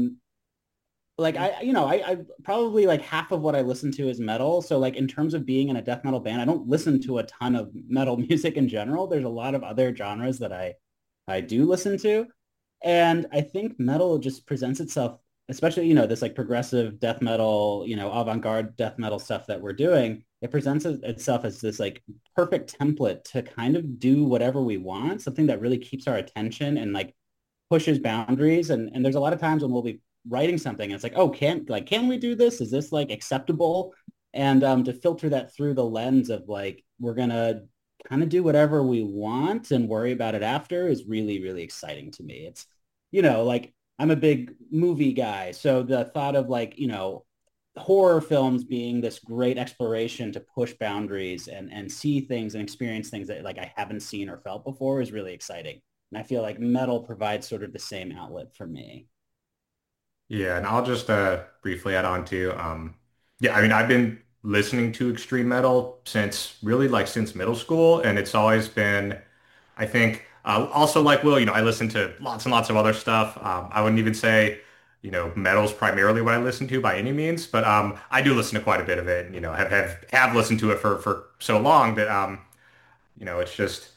like I probably like half of what I listen to is metal. So like in terms of being in a death metal band, I don't listen to a ton of metal music in general. There's a lot of other genres that I do listen to. And I think metal just presents itself, especially, this like progressive death metal, avant-garde death metal stuff that we're doing. It presents itself as this like perfect template to kind of do whatever we want, something that really keeps our attention and like pushes boundaries. And there's a lot of times when we'll be writing something and it's like, oh, can we do this? Is this like acceptable? And to filter that through the lens of like, we're going to kind of do whatever we want and worry about it after is really, really exciting to me. It's, like I'm a big movie guy. So the thought of like, horror films being this great exploration to push boundaries and see things and experience things that like I haven't seen or felt before is really exciting. And I feel like metal provides sort of the same outlet for me.
Yeah, and I'll just briefly add on to yeah, I mean I've been listening to extreme metal since really like since middle school, and it's always been I think also like Will, I listen to lots and lots of other stuff. I wouldn't even say, metal's primarily what I listen to by any means, but I do listen to quite a bit of it, and have listened to it for so long that it's just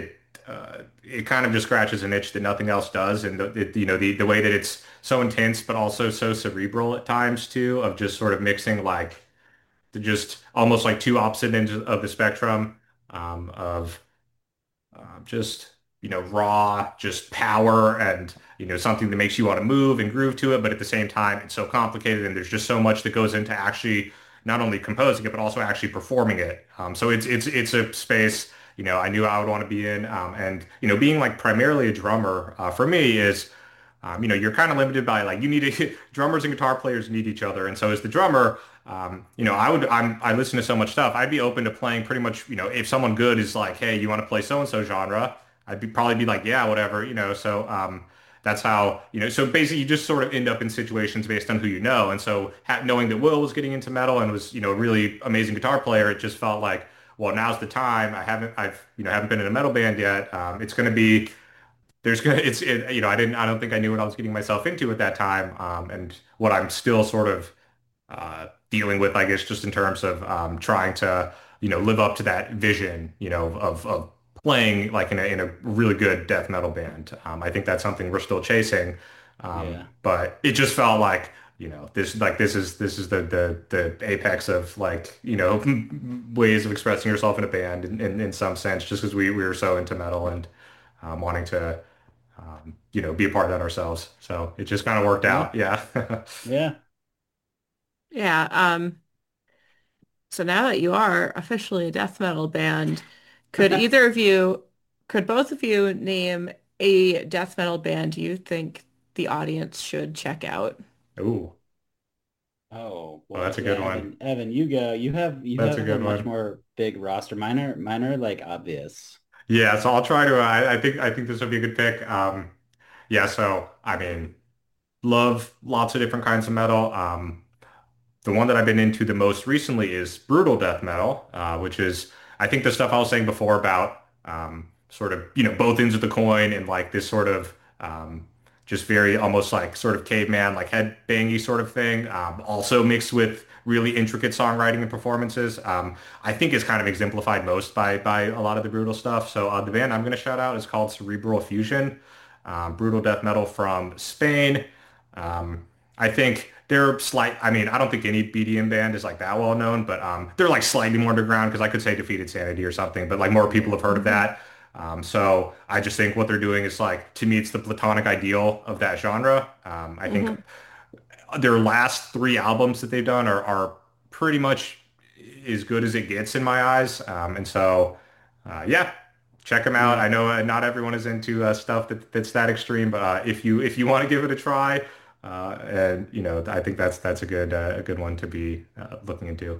it kind of just scratches an itch that nothing else does, and the way that it's so intense but also so cerebral at times too, of just sort of mixing like just almost like two opposite ends of the spectrum of just raw, just power and, something that makes you want to move and groove to it. But at the same time, it's so complicated and there's just so much that goes into actually not only composing it, but also actually performing it. So it's a space, I knew I would want to be in. And, being like primarily a drummer for me is, you're kind of limited by like you need to, drummers and guitar players need each other. And so as the drummer, I listen to so much stuff. I'd be open to playing pretty much, if someone good is like, hey, you want to play so and so genre, probably be like, yeah, whatever, So that's how, so basically you just sort of end up in situations based on who you know. And so knowing that Will was getting into metal and was, a really amazing guitar player, it just felt like, well, now's the time. Haven't been in a metal band yet. It's going to be there's gonna it's it, I don't think I knew what I was getting myself into at that time, and what I'm still sort of dealing with, I guess, just in terms of trying to live up to that vision, of playing like in a really good death metal band. I think that's something we're still chasing,
Yeah.
but it just felt like this is the apex of like ways of expressing yourself in a band in some sense, just because we were so into metal and wanting to be a part of that ourselves. So it just kind of worked
Yeah.
out. Yeah.
Yeah.
Yeah. So now that you are officially a death metal band, could either of you, could both of you name a death metal band you think the audience should check out?
Ooh,
Oh
well,
boy.
that's a
Yeah,
good one.
Evan, you go. You
That's a
have a
good
much
one.
more big roster. Mine are like obvious.
Yeah, so I'll try to. I think this would be a good pick. Yeah, so I mean, love lots of different kinds of metal. The one that I've been into the most recently is brutal death metal, which is, I think, the stuff I was saying before about sort of, both ends of the coin and like this sort of just very almost like sort of caveman, like head bangy sort of thing, also mixed with really intricate songwriting and performances. I think is kind of exemplified most by a lot of the brutal stuff. So the band I'm going to shout out is called Cerebral Fusion, brutal death metal from Spain. Um, I think they're slight. I mean, I don't think any BDM band is like that well known, but they're like slightly more underground because I could say Defeated Sanity or something, but like more people
Yeah.
have heard of
Hmm.
that. So I just think what they're doing is like to me, it's the platonic ideal of that genre. I think
Hmm.
their last three albums that they've done are pretty much as good as it gets in my eyes. And so, yeah, check them out. I
Yeah.
know not everyone is into stuff that's that extreme, but if you want to give it a try, and I think that's a good one to be looking into.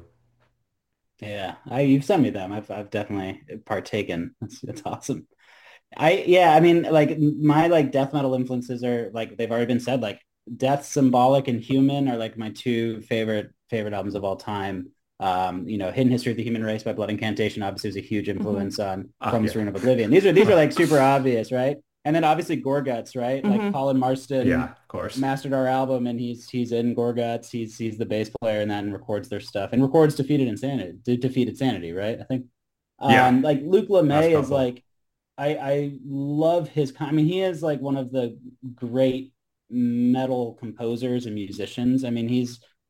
Yeah. You've sent me them. I've definitely partaken. That's awesome. Yeah, I mean, like my like death metal influences are like they've already been said. Like Death, Symbolic, and Human are like my two favorite albums of all time. Hidden History of the Human Race by Blood Incantation obviously was a huge
Hmm.
influence on From the
Yeah.
Serene of Oblivion. These are like super obvious, right? And then obviously Gorguts, right? Like
Hmm.
Colin
Yeah,
Marston
of course.
mastered our album, and he's in Gorguts. He's the bass player, and then records their stuff and records Defeated Sanity, right? I think.
Yeah,
Like Luke
last
LeMay is
couple.
like I love his. I mean, he is like one of the great metal composers and musicians. I mean,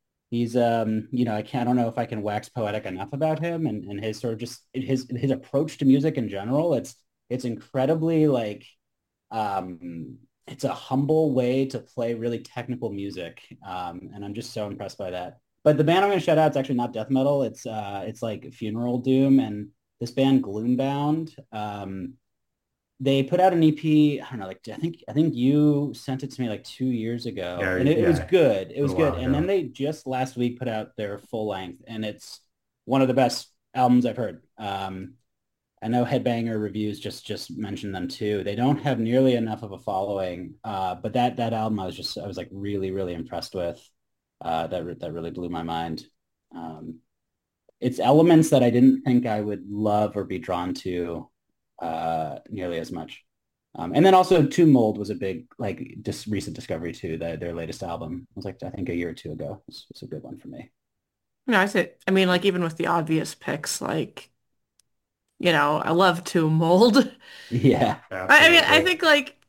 I don't know if I can wax poetic enough about him and his sort of just his approach to music in general. It's incredibly like it's a humble way to play really technical music. And I'm just so impressed by that. But the band I'm going to shout out is actually not death metal. It's like Funeral Doom and this band Gloombound. They put out an EP. I don't know, like I think you sent it to me like 2 years ago,
Yeah,
and it was
yeah,
good. It
a
was
little
good.
while
And then
ago.
they just last week put out their full length, and it's one of the best albums I've heard. I know Headbanger Reviews just mentioned them too. They don't have nearly enough of a following, but that album I was like really impressed with. That really blew my mind. Um, it's elements that I didn't think I would love or be drawn to nearly as much. And then also Tomb Mold was a big like just recent discovery too. Their latest album it was like I think a year or two ago. It's a good one for me.
No, I mean, like even with the obvious picks, like, I love to mold.
Yeah,
I mean, I
Absolutely.
think like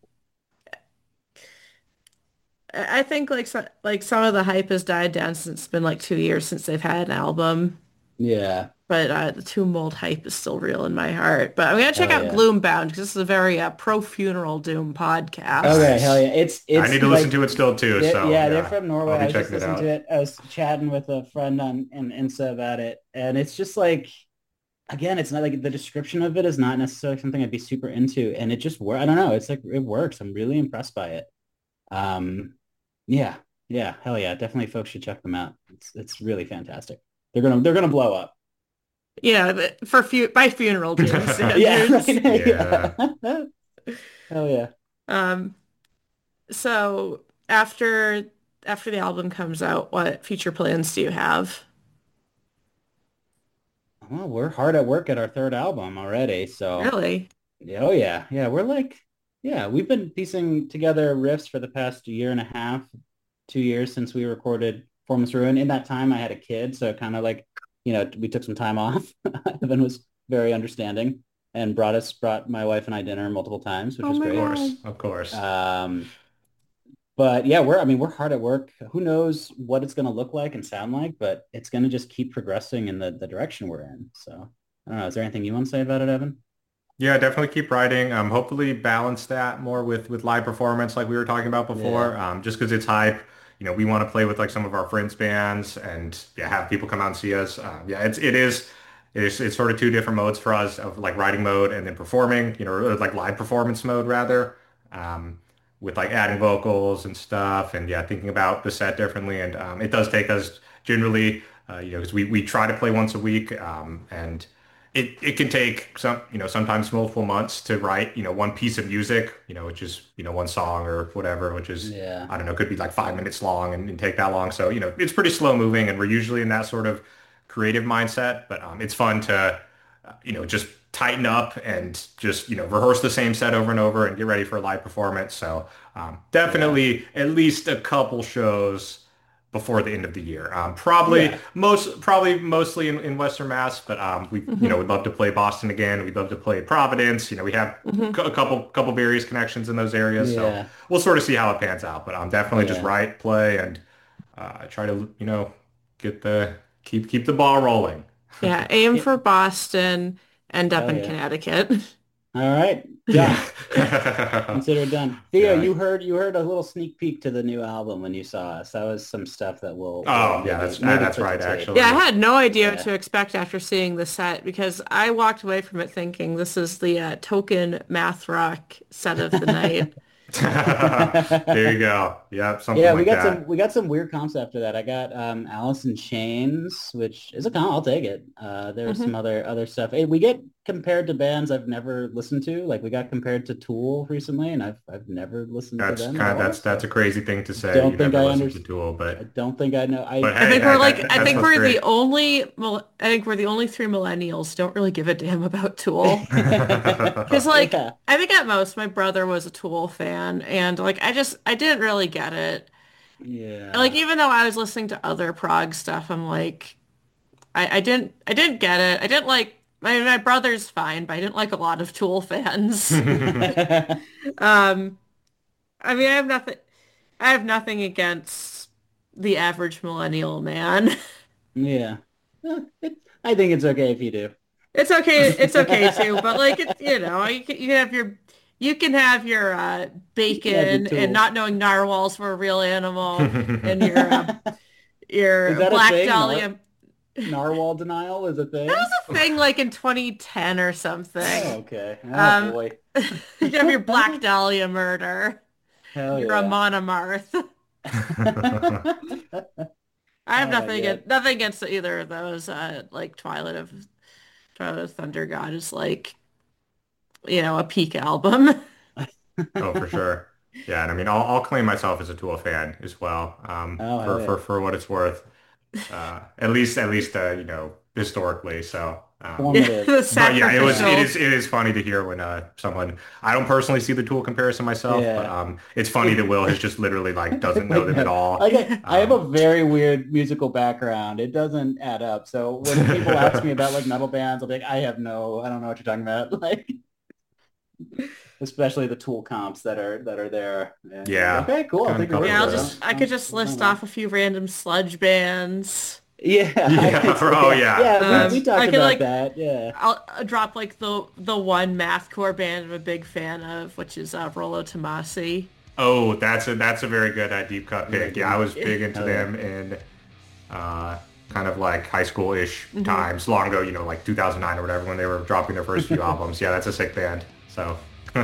some of the hype has died down since it's been like 2 years since they've had an album.
yeah.
but the Tomb Mold hype is still real in my heart. But I'm gonna check
Hell
out
yeah.
Gloombound because this is a very pro-funeral doom podcast.
Okay, hell
Nice.
yeah.
I
It's
need to listen
like
to it still too, so
yeah, they're
yeah,
from
I'll
Norway. I
be
was just
checking it
listening to
out.
it. I was chatting with a friend on in Insta about it, and it's just like again, it's not like the description of it is not necessarily something I'd be super into, and it just works. I don't know. It's like it works. I'm really impressed by it. Um, yeah, yeah, hell yeah, definitely, folks should check them out. It's really fantastic. They're gonna blow up.
Yeah, but by funeral doom
Yeah,
standards.
right.
Yeah.
Yeah. Hell yeah.
Um, so after the album comes out, what future plans do you have?
Well, we're hard at work at our third album already, so
Really?
oh yeah, yeah, we're like, yeah, we've been piecing together riffs for the past year and a half, 2 years since we recorded Formless Ruin. In that time, I had a kid, so kind of like, we took some time off. Evan was very understanding and brought my wife and I dinner multiple times, which
Oh
was
my
Of
great.
God.
course, of course.
But yeah, we're hard at work. Who knows what it's going to look like and sound like, but it's going to just keep progressing in the direction we're in. So I don't know. Is there anything you want to say about it, Evan?
Yeah, definitely keep writing. Hopefully balance that more with live performance like we were talking about
Yeah.
before. Just because it's hype, we want to play with like some of our friends' bands and yeah, have people come out and see us. Yeah, it's sort of two different modes for us of like writing mode and then performing, or like live performance mode rather. Um, with like adding vocals and stuff and yeah, thinking about the set differently. And it does take us generally, because we try to play once a week, and it can take sometimes multiple months to write, one piece of music, which is, one song or whatever, which is,
Yeah.
I don't know, could be like 5 minutes long and take that long. So, it's pretty slow moving and we're usually in that sort of creative mindset, but it's fun to, just tighten up and just, rehearse the same set over and over and get ready for a live performance. So,
Yeah.
definitely at least a couple shows before the end of the year.
Yeah.
Probably mostly in Western Mass, but
Hmm.
we'd love to play Boston again. We'd love to play Providence. We have
Hmm.
a couple various connections in those areas, so
Yeah.
we'll sort of see how it pans out. But definitely just
Yeah.
write, play, and try to get the keep the ball rolling.
Yeah, aim
Yeah.
for Boston, end up
Hell
in
yeah.
Connecticut.
All right.
Yeah.
Done. Consider it done. Theo,
Yeah.
you heard a little sneak peek to the new album when you saw us. That was some stuff that we'll
Oh, yeah,
maybe
that's
put to
right,
tape.
Yeah, I
actually.
had no idea what
Yeah.
to expect after seeing the set because I walked away from it thinking this is the token math rock set of the night.
There you go. Yeah, something
Yeah, we
like
got some
that.
we got some weird comps after that. I got Alice in Chains, which is a comp. I'll take it. There's some
Hmm.
other stuff. We get compared to bands I've never listened to. Like we got compared to Tool recently, and I've never listened to them at all.
That's
So
a crazy thing to say. You
don't think
never
I
listen to
understand.
Tool,
I
but
don't think I know.
I
hey,
think we're I
that's
think
what's
we're
great.
the only I think we're the only three millennials who don't really give a damn about Tool. Because like
Yeah,
I think at most my brother was a Tool fan and like I didn't really get it. Like
yeah.
even though I was listening to other prog stuff, I'm like I didn't get it. I didn't like my brother's fine, but I didn't like a lot of Tool fans. Um, I mean I have nothing against the average millennial man.
Yeah. I think it's okay if you do.
It's okay too, but like it's you can have your
You can have your
bacon and
Tool.
not knowing narwhals were a real animal and
Is
your
that a
Black
thing?
Dahlia.
Narwhal denial is a
That
thing?
was a thing like in 2010 or
Oh,
something.
okay. Oh
Um,
boy.
you have your Black Dahlia murder.
Hell
You're a
yeah.
monomarth. I have
Oh my God.
nothing against either of those. Like Twilight of Thunder God is like, a peak album.
Oh, for sure. Yeah, and I mean, I'll claim myself as a Tool fan as well,
Oh, hell
for
yeah.
what it's worth. At least historically. So,
Yeah,
Formative.
the
but yeah,
sacrificial.
it is funny to hear when someone I don't personally see the Tool comparison myself, but
Yeah.
it's funny that Will has just literally like doesn't know
Like
them at
no.
all.
I have a very weird musical background. It doesn't add up. So when people ask me about like metal bands, I'll be like, I don't know what you're talking about. Like especially the Tool comps that are there. And you're like,
Yeah,
okay, cool. I'll
got a
take your word
couple
Yeah,
for it.
of those.
I could just
I don't
list
know.
off a few random sludge bands.
Yeah, I
Yeah,
could say,
oh yeah.
yeah, we
That's
talked
I could
about
like
that. Yeah.
I'll drop like the one mathcore band I'm a big fan of, which is Rollo Tomasi.
oh, that's a very good deep cut
Yeah,
pick. Yeah, I
dude.
was big into
Hell yeah.
them in kind of like high school-ish
Hmm.
times, long ago, like 2009 or whatever, when they were dropping their first few albums. Yeah, that's a sick band. So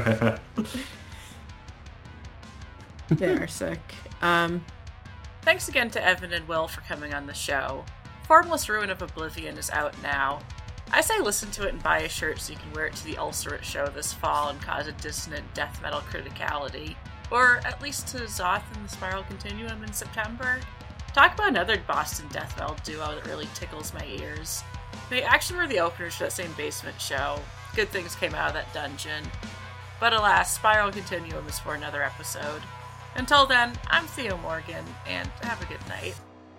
They are sick. Thanks again to Evan and Will for coming on the show. Formless Ruin of Oblivion is out now. I say listen to it and buy a shirt so you can wear it to the Ulcerate show this fall and cause a dissonant death metal criticality. Or at least to Zoth and the Spiral Continuum in September. Talk about another Boston death metal duo that really tickles my ears. They actually were the openers for that same basement show. Good things came out of that dungeon. But alas, Spiral Continuum is for another episode. Until then, I'm Theo Morgan, and have a good night.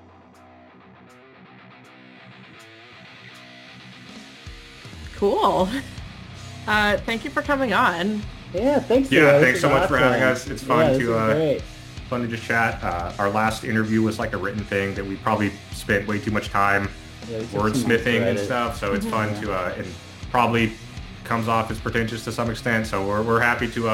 Cool. Thank you for coming on.
Yeah, thanks.
yeah,
Theo. This
thanks
is
so much for having
awesome.
us. It's
Yeah,
fun
this is
to
great.
fun to just chat. Our last interview was like a written thing that we probably spent way too much time
Yeah, we took some months to
wordsmithing
write
and
it.
stuff. So it's fun to and probably comes off as pretentious to some extent. So we're happy to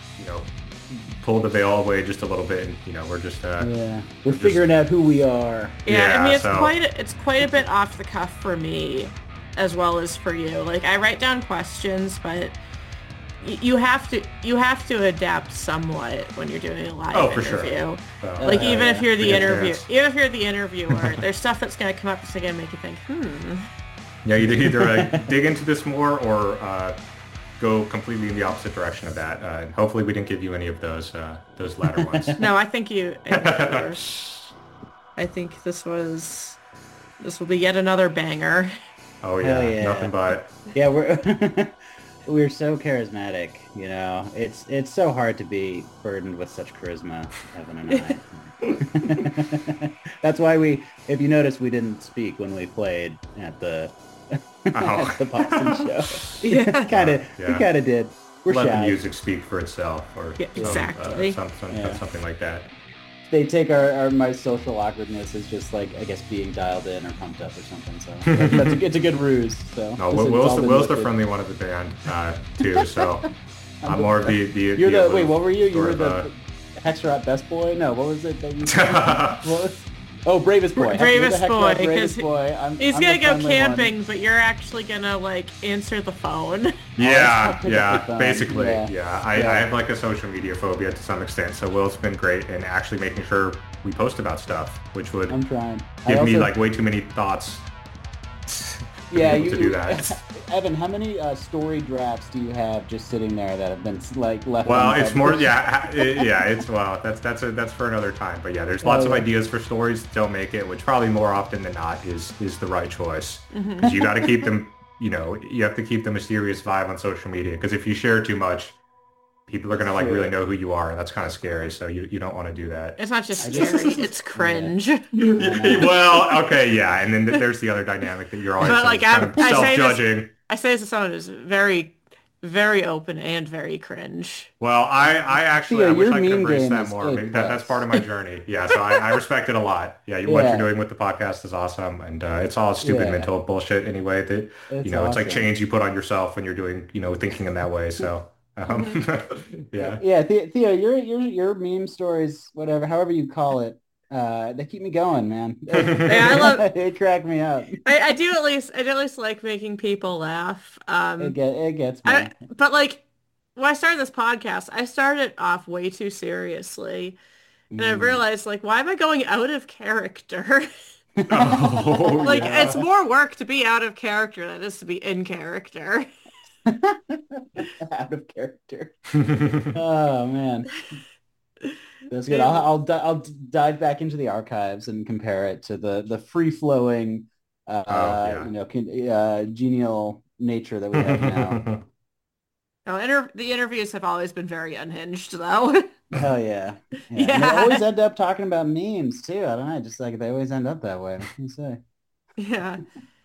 pull the veil away just a little bit. And, we're just
Yeah, we're figuring out who we are.
Yeah, I mean it's
so-
quite a bit off the cuff for me, as well as for you. Like I write down questions, but you have to adapt somewhat when you're doing a live
Oh, for sure.
interview.
So,
Like
yeah,
even if you're the
Yeah,
interview,
yes.
even if you're the interviewer, there's stuff that's gonna come up that's gonna make you think,
yeah, either dig into this more or go completely in the opposite direction of that. And hopefully we didn't give you any of those latter ones.
No, I think you were. I think this will be yet another banger.
Oh yeah,
Hell yeah.
nothing but.
Yeah, we're so charismatic. It's so hard to be burdened with such charisma, Evan and I. That's why if you notice, we didn't speak when we played at the
Oh.
at the Boston show.
Yeah.
We
Yeah.
kind of did. We're
Let the
shy.
music speak for itself, or
Yeah, exactly.
something like that.
They take my social awkwardness as just like, I guess, being dialed in or pumped up or something. So it's a good ruse. So
No,
it's
Will's
all been
the
lifted.
friendly one of the band too. So I'm more of the.
You're the wait. What were you? You
sort
were
of,
the Hexerot best boy? No, what was it that you? What was, oh, bravest boy.
Bravest
You're the
boy,
Hexerot bravest
'cause
boy.
He's
I'm
gonna
the
go
friendly
camping,
one.
but you're actually gonna like answer the phone.
Yeah,
pick up
yeah,
the phone.
basically,
Yeah.
yeah. I
Yeah.
have like a social media phobia to some extent, so Will's been great in actually making sure we post about stuff, which would
I'm trying.
give me
also-
like way too many thoughts. to be
Yeah,
able to do that.
Evan, how many story drafts do you have just sitting there that have been like left?
Well, it's more,
unpublished?
it's that's for another time. But yeah, there's lots of
yeah.
ideas for stories that don't make it, which probably more often than not is the right choice. Because you got to keep them, you have to keep the mysterious vibe on social media. Because if you share too much, people are gonna like
true.
really know who you are, and that's kind of scary. So you don't want to do that.
It's not just
I just-
scary; it's cringe.
Well, okay, yeah, and then there's the other dynamic that you're always
But, like,
kind of
I say this-
self-judging.
I say this as someone who's very, very open and very cringe.
Well, I actually
Theo,
I wish
your
I could
meme
embrace
game
that
is
more.
good,
Maybe that's
Buzz.
part of my journey. Yeah, so I respect it a lot. Yeah, what
Yeah.
you're doing with the podcast is awesome, and it's all stupid
Yeah.
mental bullshit anyway. That
It's
it's like
awesome.
chains you put on yourself when you're doing thinking in that way. So yeah.
Yeah, Theo, your meme stories, whatever, however you call it, they keep me going, man.
I love-
They crack me up.
I do at least like making people laugh.
It gets me.
But like when I started this podcast, I started off way too seriously, and I realized like, why am I going out of character?
Oh,
Like
yeah.
it's more work to be out of character than it is to be in character.
Out of character. Oh man, that's good. I'll dive back into the archives and compare it to the free flowing, genial nature that we have now.
The interviews have always been very unhinged, though.
Hell yeah. And
Yeah.
they always end up talking about memes too. I don't know, just like they always end up that way. What can you say?
Yeah.